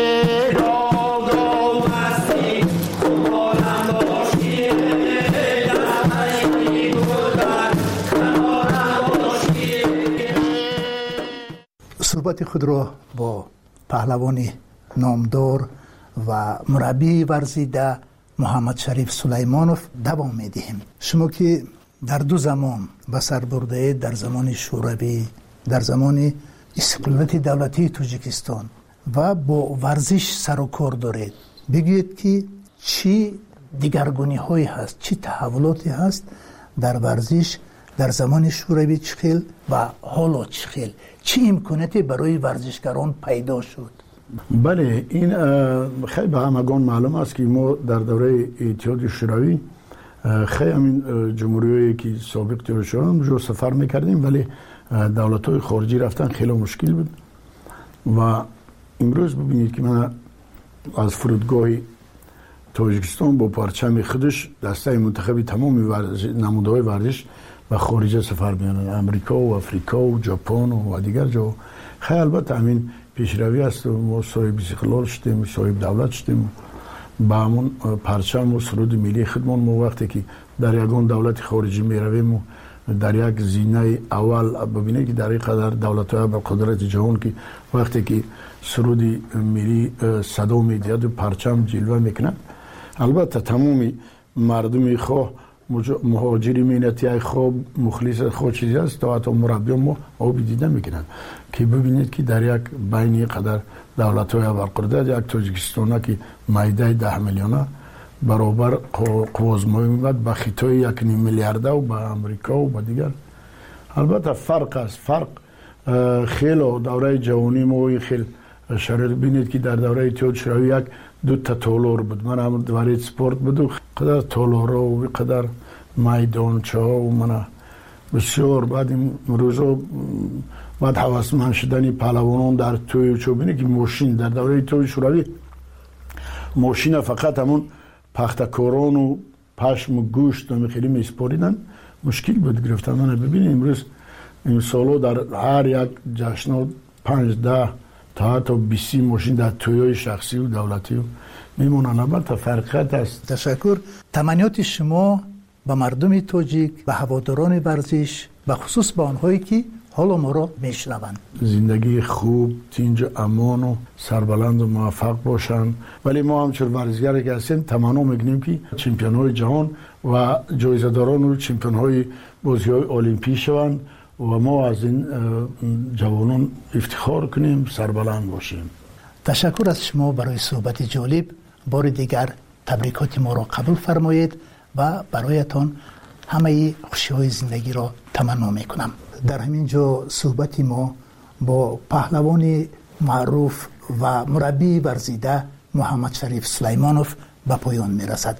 صحبت خود را با پهلوان نامدار و مربی ورزیده محمد شریف سلیمانوف دوام میدهیم. شما که در دو زمان به سر برده اید، در زمان شوروی، در زمان استقلالیت دولتی تاجیکستان و با ورزش سر و کار دارید، بگویید که چی دیگرگونی هایی هست، چی تحولاتی هست در ورزش در زمان شوروی چخیل و حالا چخیل، چی امکاناتی برای ورزشکاران پیدا شد؟ بله این خیلی به همگان معلوم است که ما در دوره اتحاد شوروی خیلی همین جمهوریایی که سابق تیر شدن جو سفر میکردیم ولی دولت‌های خارجی رفتن خیلی مشکل بود و امروز ببینید که من از فرودگاه تاجیکستان با پرچم خودش دسته منتخبی تمام نمودهای ورزش و خارج سفر میانند، امریکا و افریقا و ژاپن و دیگر جا. خیلی البته همین پیشروی است و ما صاحب استقلال شدیم، صاحب دولت شدیم. با همون پرچم و سرود ملی خودمان ما وقتی که در یگان دولت خارجی می رویم و در یک زینه اول ببینید که در این قدر دولت‌های با قدرت جهان که وقتی که سرود ملی صدا می‌دهد و پرچم جلوه میکنند، البته تمامی مردم خواه مهاجری مینتی خواه مخلص خواه چیزی است تا حتی مربی ما آبی دیده میکنند که ببینید که در یک بین قدر دولت‌های با قدرت یک تاجیکستان که معده ده میلیونه برابر قوازمایی میبود با خطای یک نیم میلیارده و با امریکا و با دیگر. البته فرق است، فرق خیلی دوره جوانی ما خیلی شرایط بینید که در دوره اتحاد شوروی یک دو تا تالار بود، من هم دوره سپورت بود و قدر تالارا و قدر میدانچه ها و من بسیار بعد این روزا بعد حواسمند شدنی پهلوانان در توی چو بینید که ماشین در دوره اتحاد شوروی ماشین فقط همون پختکاران و پشم و گوشت و خیلی میسپاریدن، مشکل بود گرفتن. من ببینید امروز این سالا در هر یک جشن پنج ده تا حتی بیسی ماشین در تویای شخصی و دولتی و میمونن. البته فرقیت است. تشکر. تمنیات شما به مردم تاجیک، به هواداران ورزش، به خصوص به آنهایی که حالا ما را میشنوند، زندگی خوب، تینج امان و سربلند و موفق باشند. ولی ما همچون ورزشگر که هستیم تمنا میکنیم که چمپیون های جهان و جایزه داران و چمپیون های بازی های المپیک شوند و ما از این جوانان افتخار کنیم، سربلند باشیم. تشکر از شما برای صحبت جالب. بار دیگر تبریکات ما را قبول فرمایید و برایتان همه خوشی های زندگی را تمنا میکنم. در همین جا صحبت ما با پهلوان معروف و مربی ورزیده محمد شریف سلیمانوف به پایان میرسد.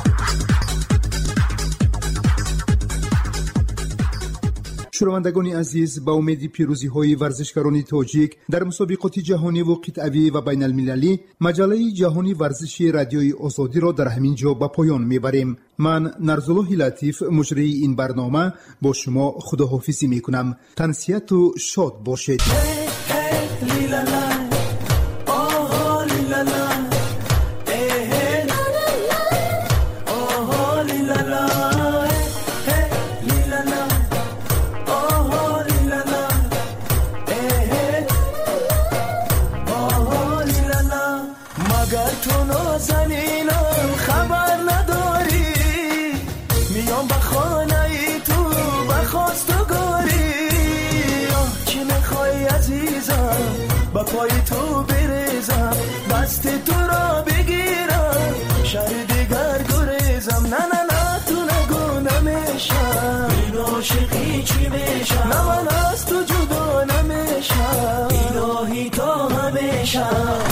شنوندگان عزیز، با امید پیروزی های ورزشکاران تاجیک در مسابقات جهانی و قطعی و بین المللی، مجله جهانی ورزشی رادیوی آزادی را در همین جا به پایان میبریم. من نرزالله لطیف مجری این برنامه با شما خداحافظی میکنم. تنسیت و شاد باشید. با پای تو بریزم، دست تو را بگیرم، شهر دیگر گریزم. نه نه نه تو نگو نمیشم، این عاشقی چی میشم، نه من از تو جدا نمیشم، الهی تا همیشم.